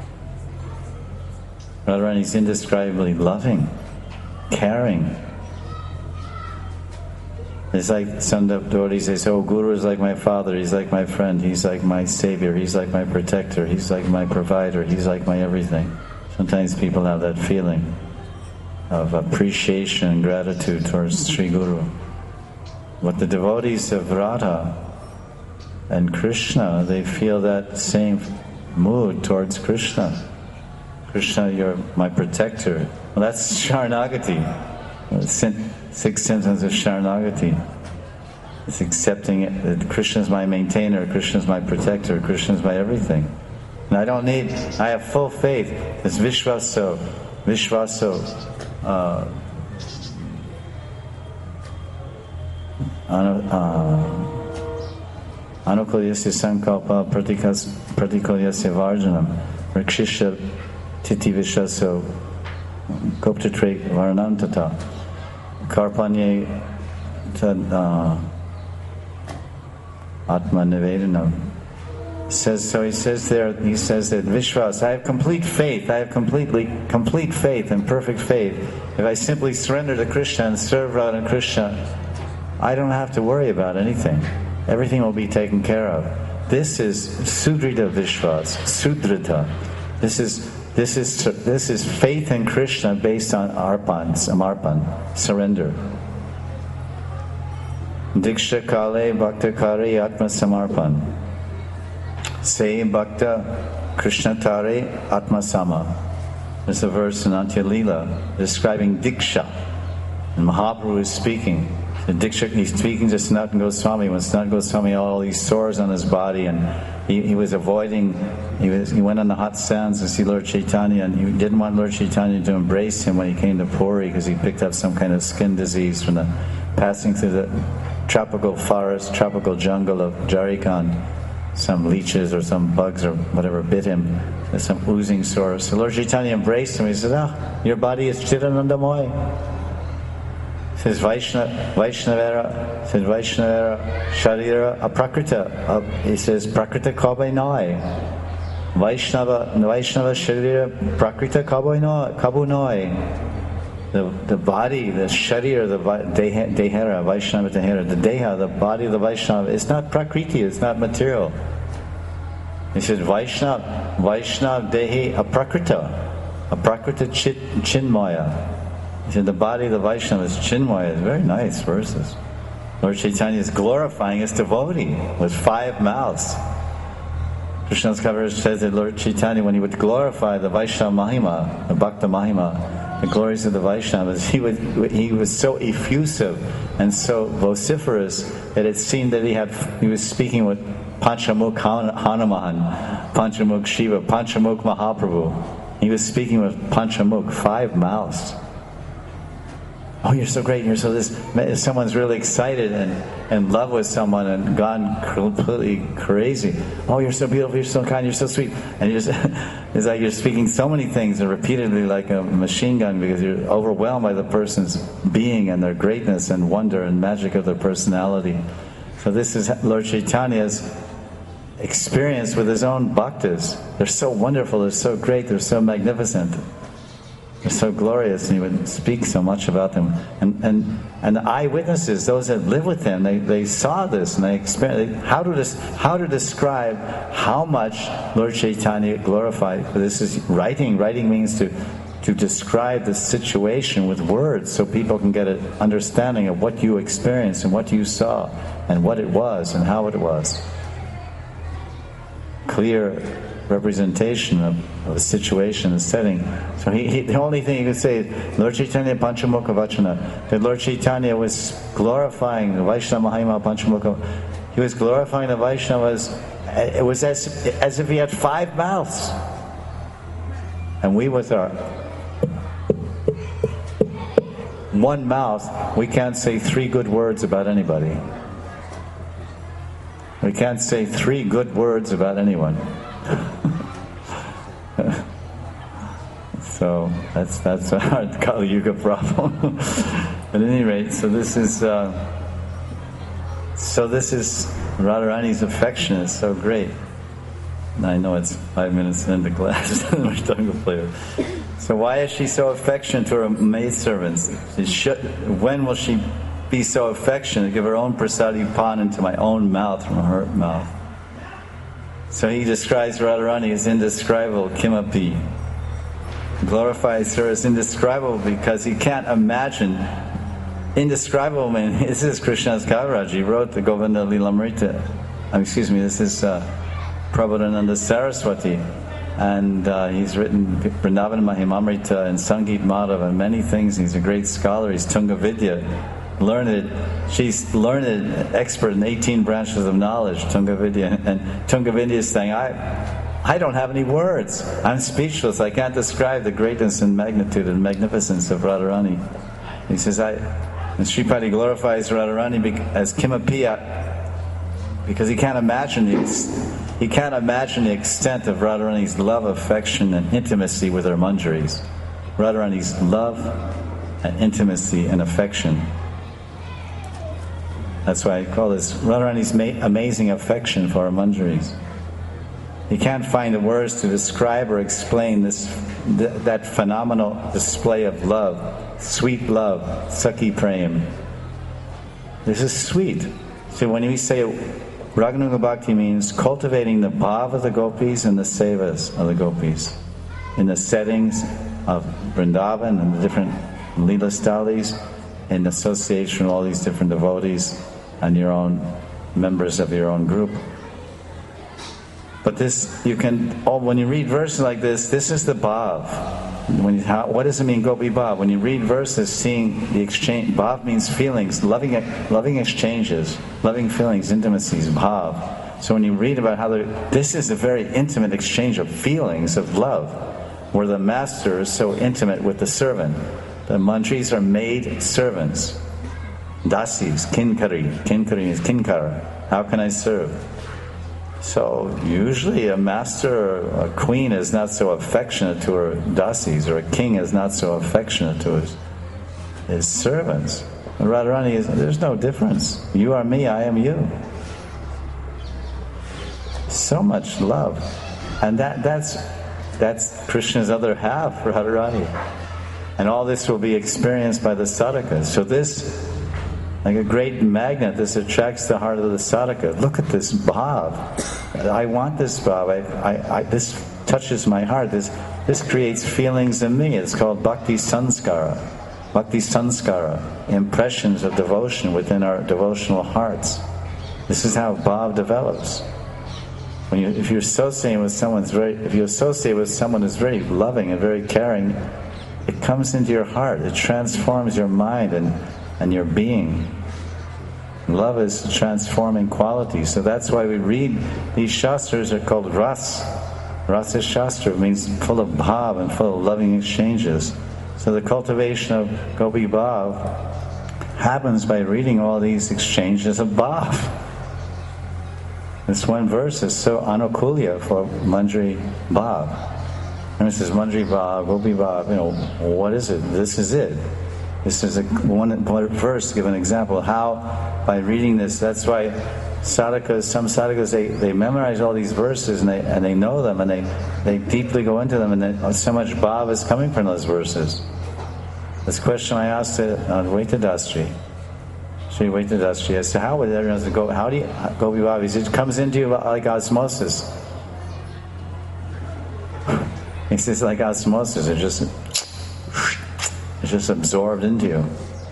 Radharani is indescribably loving, caring. It's like some devotees say, oh, Guru is like my father, he's like my friend, he's like my savior, he's like my protector, he's like my provider, he's like my everything. Sometimes people have that feeling of appreciation and gratitude towards Sri Guru. But the devotees of Radha and Krishna, they feel that same mood towards Krishna. Krishna, you're my protector. Well, that's Sharanagati. Six symptoms of Sharanagati. It's accepting it, that Krishna is my maintainer, Krishna is my protector, Krishna is my everything. And I don't need, I have full faith. It's Vishvaso, Vishvaso, uh, Anukulyasya Sankalpa Pratikulyasya Varjanam Rakshishya Titi Vishwaso Goptatrik Varanantata Karpanye Tad Atma Nivedana. Says so. He says there. He says that Vishwas. I have complete faith. I have completely complete faith and perfect faith. If I simply surrender to Krishna and serve Radha Krishna, I don't have to worry about anything. Everything will be taken care of. This is Sudrita Vishwas. Sudrita. This is this is this is faith in Krishna based on arpan, samarpan, surrender. Diksha Kale Bhakta Kare Atma Samarpan. Say Bhakta Krishna Tare Atma Sama. There's a verse in Antya Leela describing Diksha. And Mahaprabhu is speaking. The Diksha, he's speaking to Sanatana Goswami. When Sanatana Goswami had all these sores on his body, and he, he was avoiding, he was he went on the hot sands to see Lord Chaitanya, and he didn't want Lord Chaitanya to embrace him when he came to Puri because he picked up some kind of skin disease from the passing through the tropical forest, tropical jungle of Jharkhand. Some leeches or some bugs or whatever bit him. There's some oozing sores. So Lord Chaitanya embraced him. He said, ah, your body is Chidanandamoy. He says, Vaishnava, Vaishnavera, he says, Vaishnavera, Sharira, Aprakrita. He says, Prakrita Kabai Nai. Vaishnava, Vaishnava, Sharira, Prakrita Kabai Nai. The, the body, the Sharira, the deha, Dehara, Vaishnava Dehara, the Deha, the body of the Vaishnava, it's not Prakriti, it's not material. He says, Vaishnava, Vaishnava Dehi Aprakrita, Aprakrita Chit, Chinmaya. He said, the body of the Vaishnava is Chinmaya. It's very nice verses. Lord Chaitanya is glorifying his devotee with five mouths. Krishna's Kaviraj says that Lord Chaitanya, when he would glorify the Vaishnava Mahima, the Bhakta Mahima, the glories of the Vaishnavas, he would he was so effusive and so vociferous that it seemed that he had he was speaking with Panchamukh Hanuman, Panchamukh Shiva, Panchamukh Mahaprabhu. He was speaking with Panchamukh, five mouths. Oh, you're so great, you're so this. If someone's really excited and in love with someone and gone completely crazy. Oh, you're so beautiful, you're so kind, you're so sweet. And you just, it's like you're speaking so many things and repeatedly like a machine gun because you're overwhelmed by the person's being and their greatness and wonder and magic of their personality. So this is Lord Chaitanya's experience with his own bhaktas. They're so wonderful, they're so great, they're so magnificent. They're so glorious, and he would speak so much about them. And and, and the eyewitnesses, those that live with him, they, they saw this and they experienced how to des, how to describe how much Lord Chaitanya glorified. This is writing. Writing means to to describe the situation with words, so people can get an understanding of what you experienced and what you saw and what it was and how it was. Clear representation of, of a situation, a setting. So he, he, the only thing he could say is Lord Chaitanya Panchamukha Vachana. That Lord Chaitanya was glorifying the Vaishnava Mahima Panchamukha. He was glorifying the Vaishnavas. It was as, as if he had five mouths. And we with our one mouth, we can't say three good words about anybody. We can't say three good words about anyone. So that's that's our Kali Yuga problem. But at any rate, so this is uh, so this is Radharani's affection is so great. And I know it's five minutes into class. We're talking player. So why is she so affectionate to her maidservants? When will she be so affectionate? Give her own prasadi pan into my own mouth from her mouth. So he describes Radharani as indescribable, kimapi. Glorifies her as indescribable because he can't imagine. Indescribable, I mean, this is Krishna's Kaviraj. He wrote the Govinda Lilamrita. Um, excuse me, this is uh, Prabodhananda Saraswati. And uh, he's written Vrindavan Mahimamrita and Sangeet Madhav and many things. He's a great scholar. He's Tunga Vidya. Learned, she's learned, expert in eighteen branches of knowledge, Tunga Vidya. And Tunga Vidya is saying, I, I don't have any words. I'm speechless. I can't describe the greatness and magnitude and magnificence of Radharani. He says, I, and Sripati glorifies Radharani as Kimapiya because he can't imagine these. you can't imagine the extent of Radharani's love, affection, and intimacy with her manjaris. Radharani's love and intimacy and affection. That's why I call this Radharani's ma- amazing affection for her manjaris. You can't find the words to describe or explain this th- that phenomenal display of love, sweet love, Sakhi Prem. This is sweet. So when we say Raganuga Bhakti means cultivating the bhav of the gopis and the sevas of the gopis in the settings of Vrindavan and the different Leela Stalis, in association with all these different devotees and your own members of your own group. But this, you can, oh, when you read verses like this, this is the bhav. When you, how, what does it mean, gopi bhav? When you read verses, seeing the exchange, bhav means feelings, loving loving exchanges, loving feelings, intimacies, bhav. So when you read about how this is a very intimate exchange of feelings, of love, where the master is so intimate with the servant. The manjaris are made servants. Dasis, kinkari. Kinkari is kinkara. How can I serve? So usually a master or a queen is not so affectionate to her dasis, or a king is not so affectionate to his, his servants. And Radharani is, there's no difference. You are me, I am you. So much love. And that that's that's Krishna's other half, Radharani. And all this will be experienced by the sadhakas. So this, like a great magnet, this attracts the heart of the sadhaka. Look at this bhav. I want this bhav. I, I, I, this touches my heart. This this creates feelings in me. It's called bhakti sanskara. Bhakti sanskara, impressions of devotion within our devotional hearts. This is how bhav develops. When you, if you're associating with someone's very, if you associate with someone who's very loving and very caring, it comes into your heart. It transforms your mind and and your being. Love is a transforming quality. So that's why we read these shastras are called ras. Rasa shastra means full of bhav and full of loving exchanges. So the cultivation of gopi bhav happens by reading all these exchanges of bhav. This one verse is so anukulya for manjari bhav. And it says manjari bhav, gopi bhav, you know, what is it? This is it. This is a one verse to give an example how by reading this. That's why sadhakas, some sadhakas, they, they memorize all these verses and they and they know them and they, they deeply go into them, and then so much bhav is coming from those verses. This question I asked to uh, Vaitadasri, Sri Vaitadasri, as to how would everyone go? How do you go be bhav? He said, it comes into you like osmosis. He says like osmosis. It just It's just absorbed into you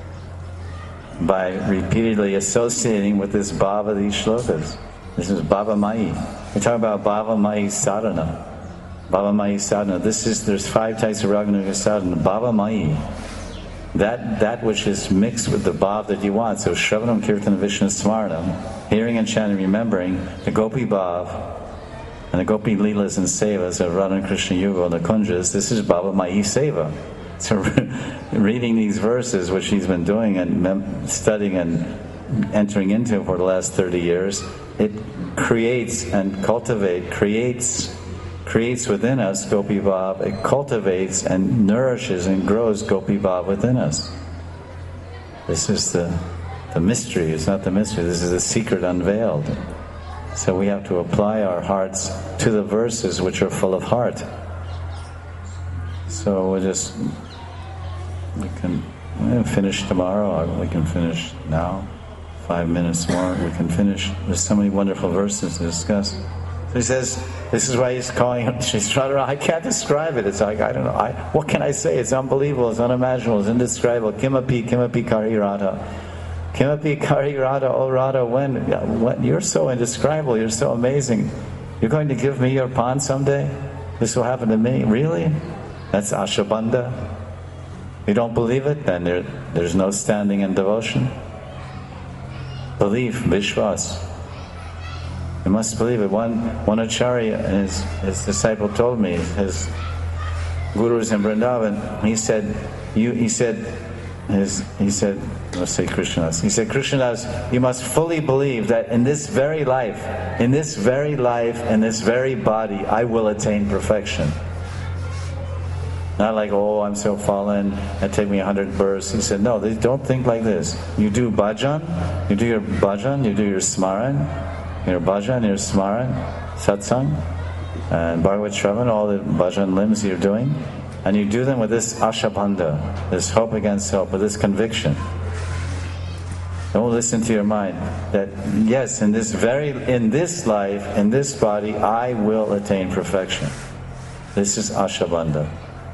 by repeatedly associating with this bhava of these shlokas. This is bhava mai. We talk about bhava mai sadhana. Bhava mai sadhana. This is, there's five types of raganuga sadhana. Bhava mai. That that which is mixed with the bhav that you want. So shravanam, kirtanam, vishnu smaranam, hearing and chanting, remembering the gopi bhav and the gopi leelas and sevas of Radha and Krishna Yuga and the kunjas. This is bhava mai seva. So reading these verses, which he's been doing and mem- studying and entering into for the last thirty years, it creates and cultivates, creates, creates within us gopi bhav. It cultivates and nourishes and grows gopi bhav within us. This is the the mystery. It's not the mystery. This is the secret unveiled. So we have to apply our hearts to the verses which are full of heart. So we'll just, we can we'll finish tomorrow, or we can finish now, five minutes more, we can finish. There's so many wonderful verses to discuss. So he says, this is why he's calling it Sri Radha. I can't describe it. It's like, I don't know, I, what can I say? It's unbelievable, it's unimaginable, it's indescribable. Kimapi, kimapi kari Radha. Kimapi kari Radha, oh Radha, when, when? You're so indescribable, you're so amazing. You're going to give me your pond someday? This will happen to me? Really? That's Ashabandha. You don't believe it? Then there, there's no standing in devotion. Belief, Vishwas. You must believe it. One, one Acharya, his, his disciple told me, his gurus in Vrindavan, he said, you, he said, his, he said, let's say Krishnadas, he said, Krishnadas, you must fully believe that in this very life, in this very life, in this very body, I will attain perfection. Not like, oh, I'm so fallen, it take me a hundred births. He said, no, they don't think like this. You do bhajan, you do your bhajan, you do your smaran, your bhajan, your smaran, satsang, and Bhagavad Shravan, all the bhajan limbs you're doing, and you do them with this ashabandha, this hope against hope, with this conviction. Don't listen to your mind that, yes, in this very, in this life, in this body, I will attain perfection. This is ashabandha.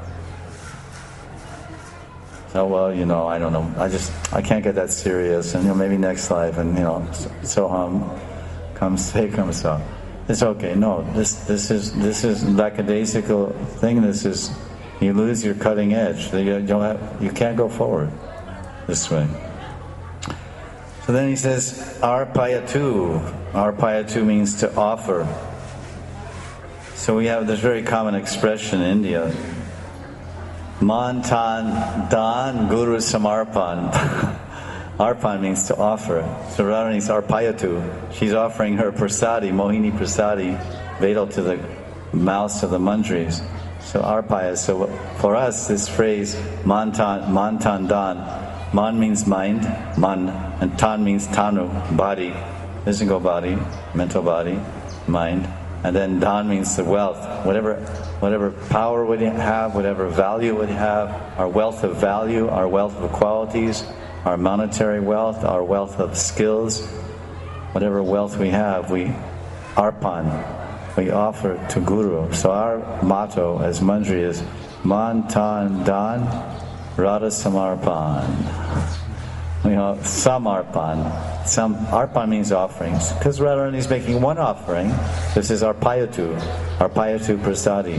Oh, well, you know, I don't know. I just, I can't get that serious. And, you know, maybe next life, and, you know, Soham comes, hey, comes up. It's okay. No, this, this is, this is lackadaisical thing. This is, you lose your cutting edge. You don't have, you can't go forward this way. So then he says, arpayatu. Arpayatu means to offer. So we have this very common expression in India. Man tan dan guru samarpan. Arpan means to offer. So Radharani's arpayatu. She's offering her prasadi, Mohini prasadi, Vedal to the mouths of the mandris. So arpaya. So for us, this phrase man tan, man tan dan. Man means mind, man, and tan means tanu, body, physical body, mental body, mind. And then dan means the wealth. Whatever whatever power we have, whatever value we have, our wealth of value, our wealth of qualities, our monetary wealth, our wealth of skills, whatever wealth we have, we arpan, we offer to Guru. So our motto as Mandri is Man Tan Dan Radha Samarpan. You know, Samarpan. Some arpan means offerings. Because Radharani is making one offering. This is arpayatu. Arpayatu prasadi.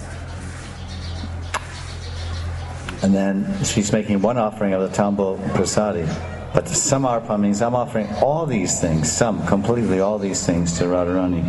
And then she's making one offering of the Tambo prasadi. But the samarpan means I'm offering all these things, some, completely all these things to Radharani.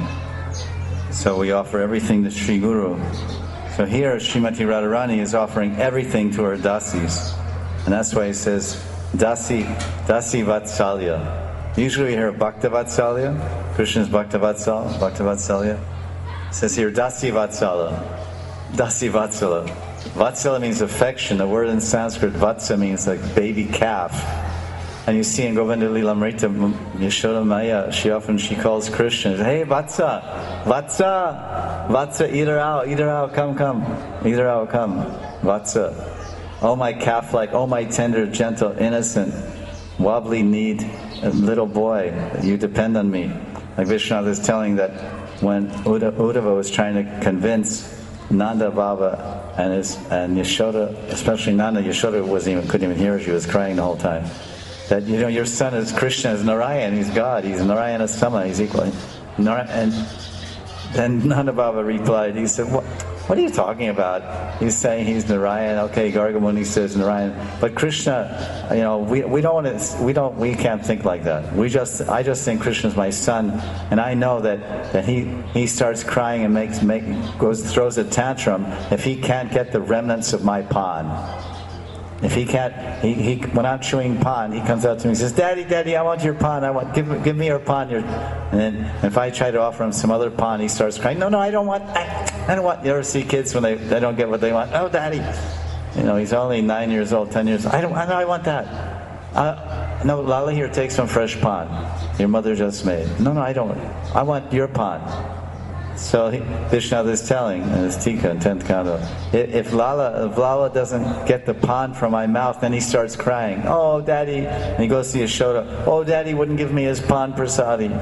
So we offer everything to Sri Guru. So here Srimati Radharani is offering everything to her dasis. And that's why he says, Dasi, Dasi Vatsalya. Usually we hear Bhakta Vatsalya, Krishna's Bhakta Vatsal, Bhakta Vatsalya. It says here Dasi Vatsala, Dasi Vatsala. Vatsala means affection. The word in Sanskrit, Vatsa means like baby calf. And you see in Govinda Lilamrita, Yashoda Maya, she often she calls Krishna, hey Vatsa, Vatsa, Vatsa, eat her out, eat her out, come, come, eat her out, come, Vatsa. Oh my calf-like, oh my tender, gentle, innocent, wobbly kneed little boy, you depend on me. Like Vishwanath is telling that when Uddhava was trying to convince Nanda Baba and his and Yashoda, especially Nanda, Yashoda wasn't even couldn't even hear her, she was crying the whole time. That, you know, your son is Krishna, is Narayan, he's God, he's Narayana Sama, he's equal. And then Nanda Baba replied, he said, what? What are you talking about? He's saying he's Narayan. Okay, Garga Muni says Narayan, but Krishna, you know, we we don't want to, we don't, we can't think like that. We just, I just think Krishna's my son, and I know that, that he he starts crying and makes make goes throws a tantrum if he can't get the remnants of my pan. If he can't, he, he when I'm chewing pan, he comes out to me and says, "Daddy, Daddy, I want your pan. I want give give me your pan." Your, and then if I try to offer him some other pan, he starts crying. No, no, I don't want. I, I don't want. You ever see kids when they, they don't get what they want? Oh, Daddy, you know he's only nine years old, ten years old. I don't. I know. I want that. Uh, no, Lala, here, take some fresh pan. Your mother just made. No, no, I don't. I want your pan. So he, Vishwanath is telling in his Tika in tenth canto, if Lala, if Lala doesn't get the pan from my mouth, then he starts crying. Oh, Daddy! And he goes to Yashoda. Oh, Daddy wouldn't give me his pan prasadi.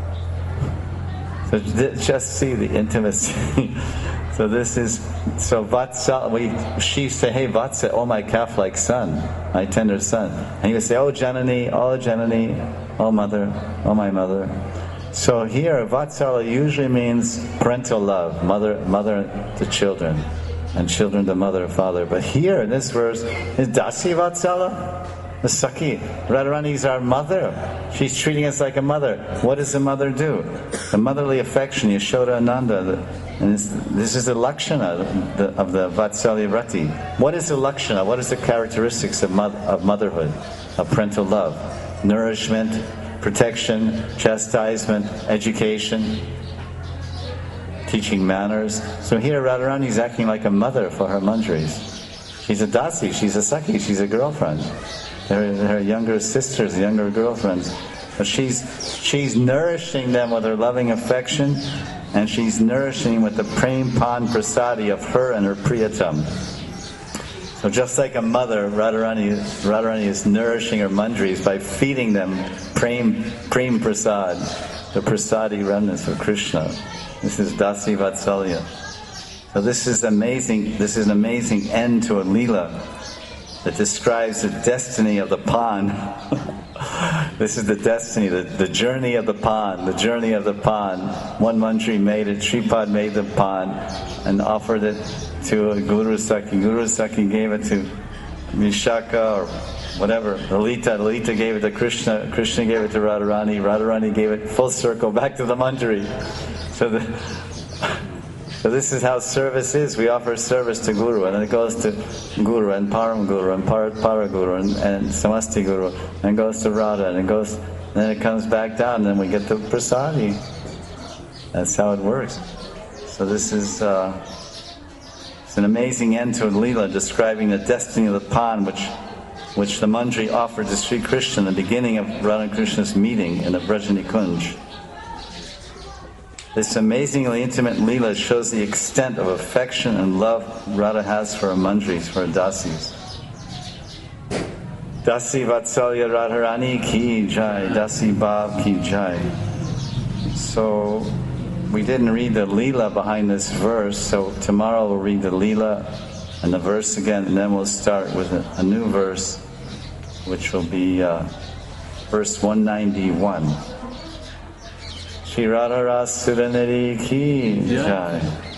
So just see the intimacy. So this is so Vatsa. We she say, "Hey Vatsa, oh my calf-like son, my tender son," and he would say, "Oh Janani, oh Janani, oh mother, oh my mother." So here, Vatsala usually means parental love, mother, mother to children, and children to mother and father. But here in this verse, is Dasi Vatsala, the Sakhi. Radharani is our mother. She's treating us like a mother. What does the mother do? The motherly affection, Yashoda Ananda, the, And this, this is the lakshana of the, of the Vatsalya Rati. What is the lakshana? What is the characteristics of, mo- of motherhood, of parental love? Nourishment, protection, chastisement, education, teaching manners. So here Radharani is acting like a mother for her manjaris. She's a dasi, she's a saki, she's a girlfriend. They're her younger sisters, younger girlfriends. But she's she's nourishing them with her loving affection, and she's nourishing with the prem pan prasadi of her and her priyatam. So just like a mother, Radharani, Radharani is nourishing her manjaris by feeding them prem, prem prasad, the prasadi remnants of Krishna. This is Dasi Vatsalya. So this is amazing, this is an amazing end to a Leela that describes the destiny of the pond. This is the destiny, the, the journey of the pond, the journey of the pond. One manjari made it, Shripad made the pond and offered it to Guru Saki. Guru Saki gave it to Vishaka or whatever, Lalita. Lalita gave it to Krishna. Krishna gave it to Radharani. Radharani gave it full circle back to the manjari. So the So this is how service is. We offer service to Guru, and then it goes to Guru and Param Guru and Par Paraguru and, and Samasti Guru, and goes to Radha, and it goes, and then it comes back down, and then we get the prasadi. That's how it works. So this is uh, it's an amazing end to a Leela describing the destiny of the pond, which which the manjari offered to Sri Krishna in the beginning of Radha Krishna's meeting in the Vrajani Kunj. This amazingly intimate Leela shows the extent of affection and love Radha has for her manjaris, for her dasis. Dasi Vatsalya Radharani ki jai, Dasi Bhav ki jai. So, we didn't read the Leela behind this verse, so tomorrow we'll read the Leela and the verse again, and then we'll start with a, a new verse, which will be uh, verse one ninety-one. Shri Radha Ras Suranari ki jai.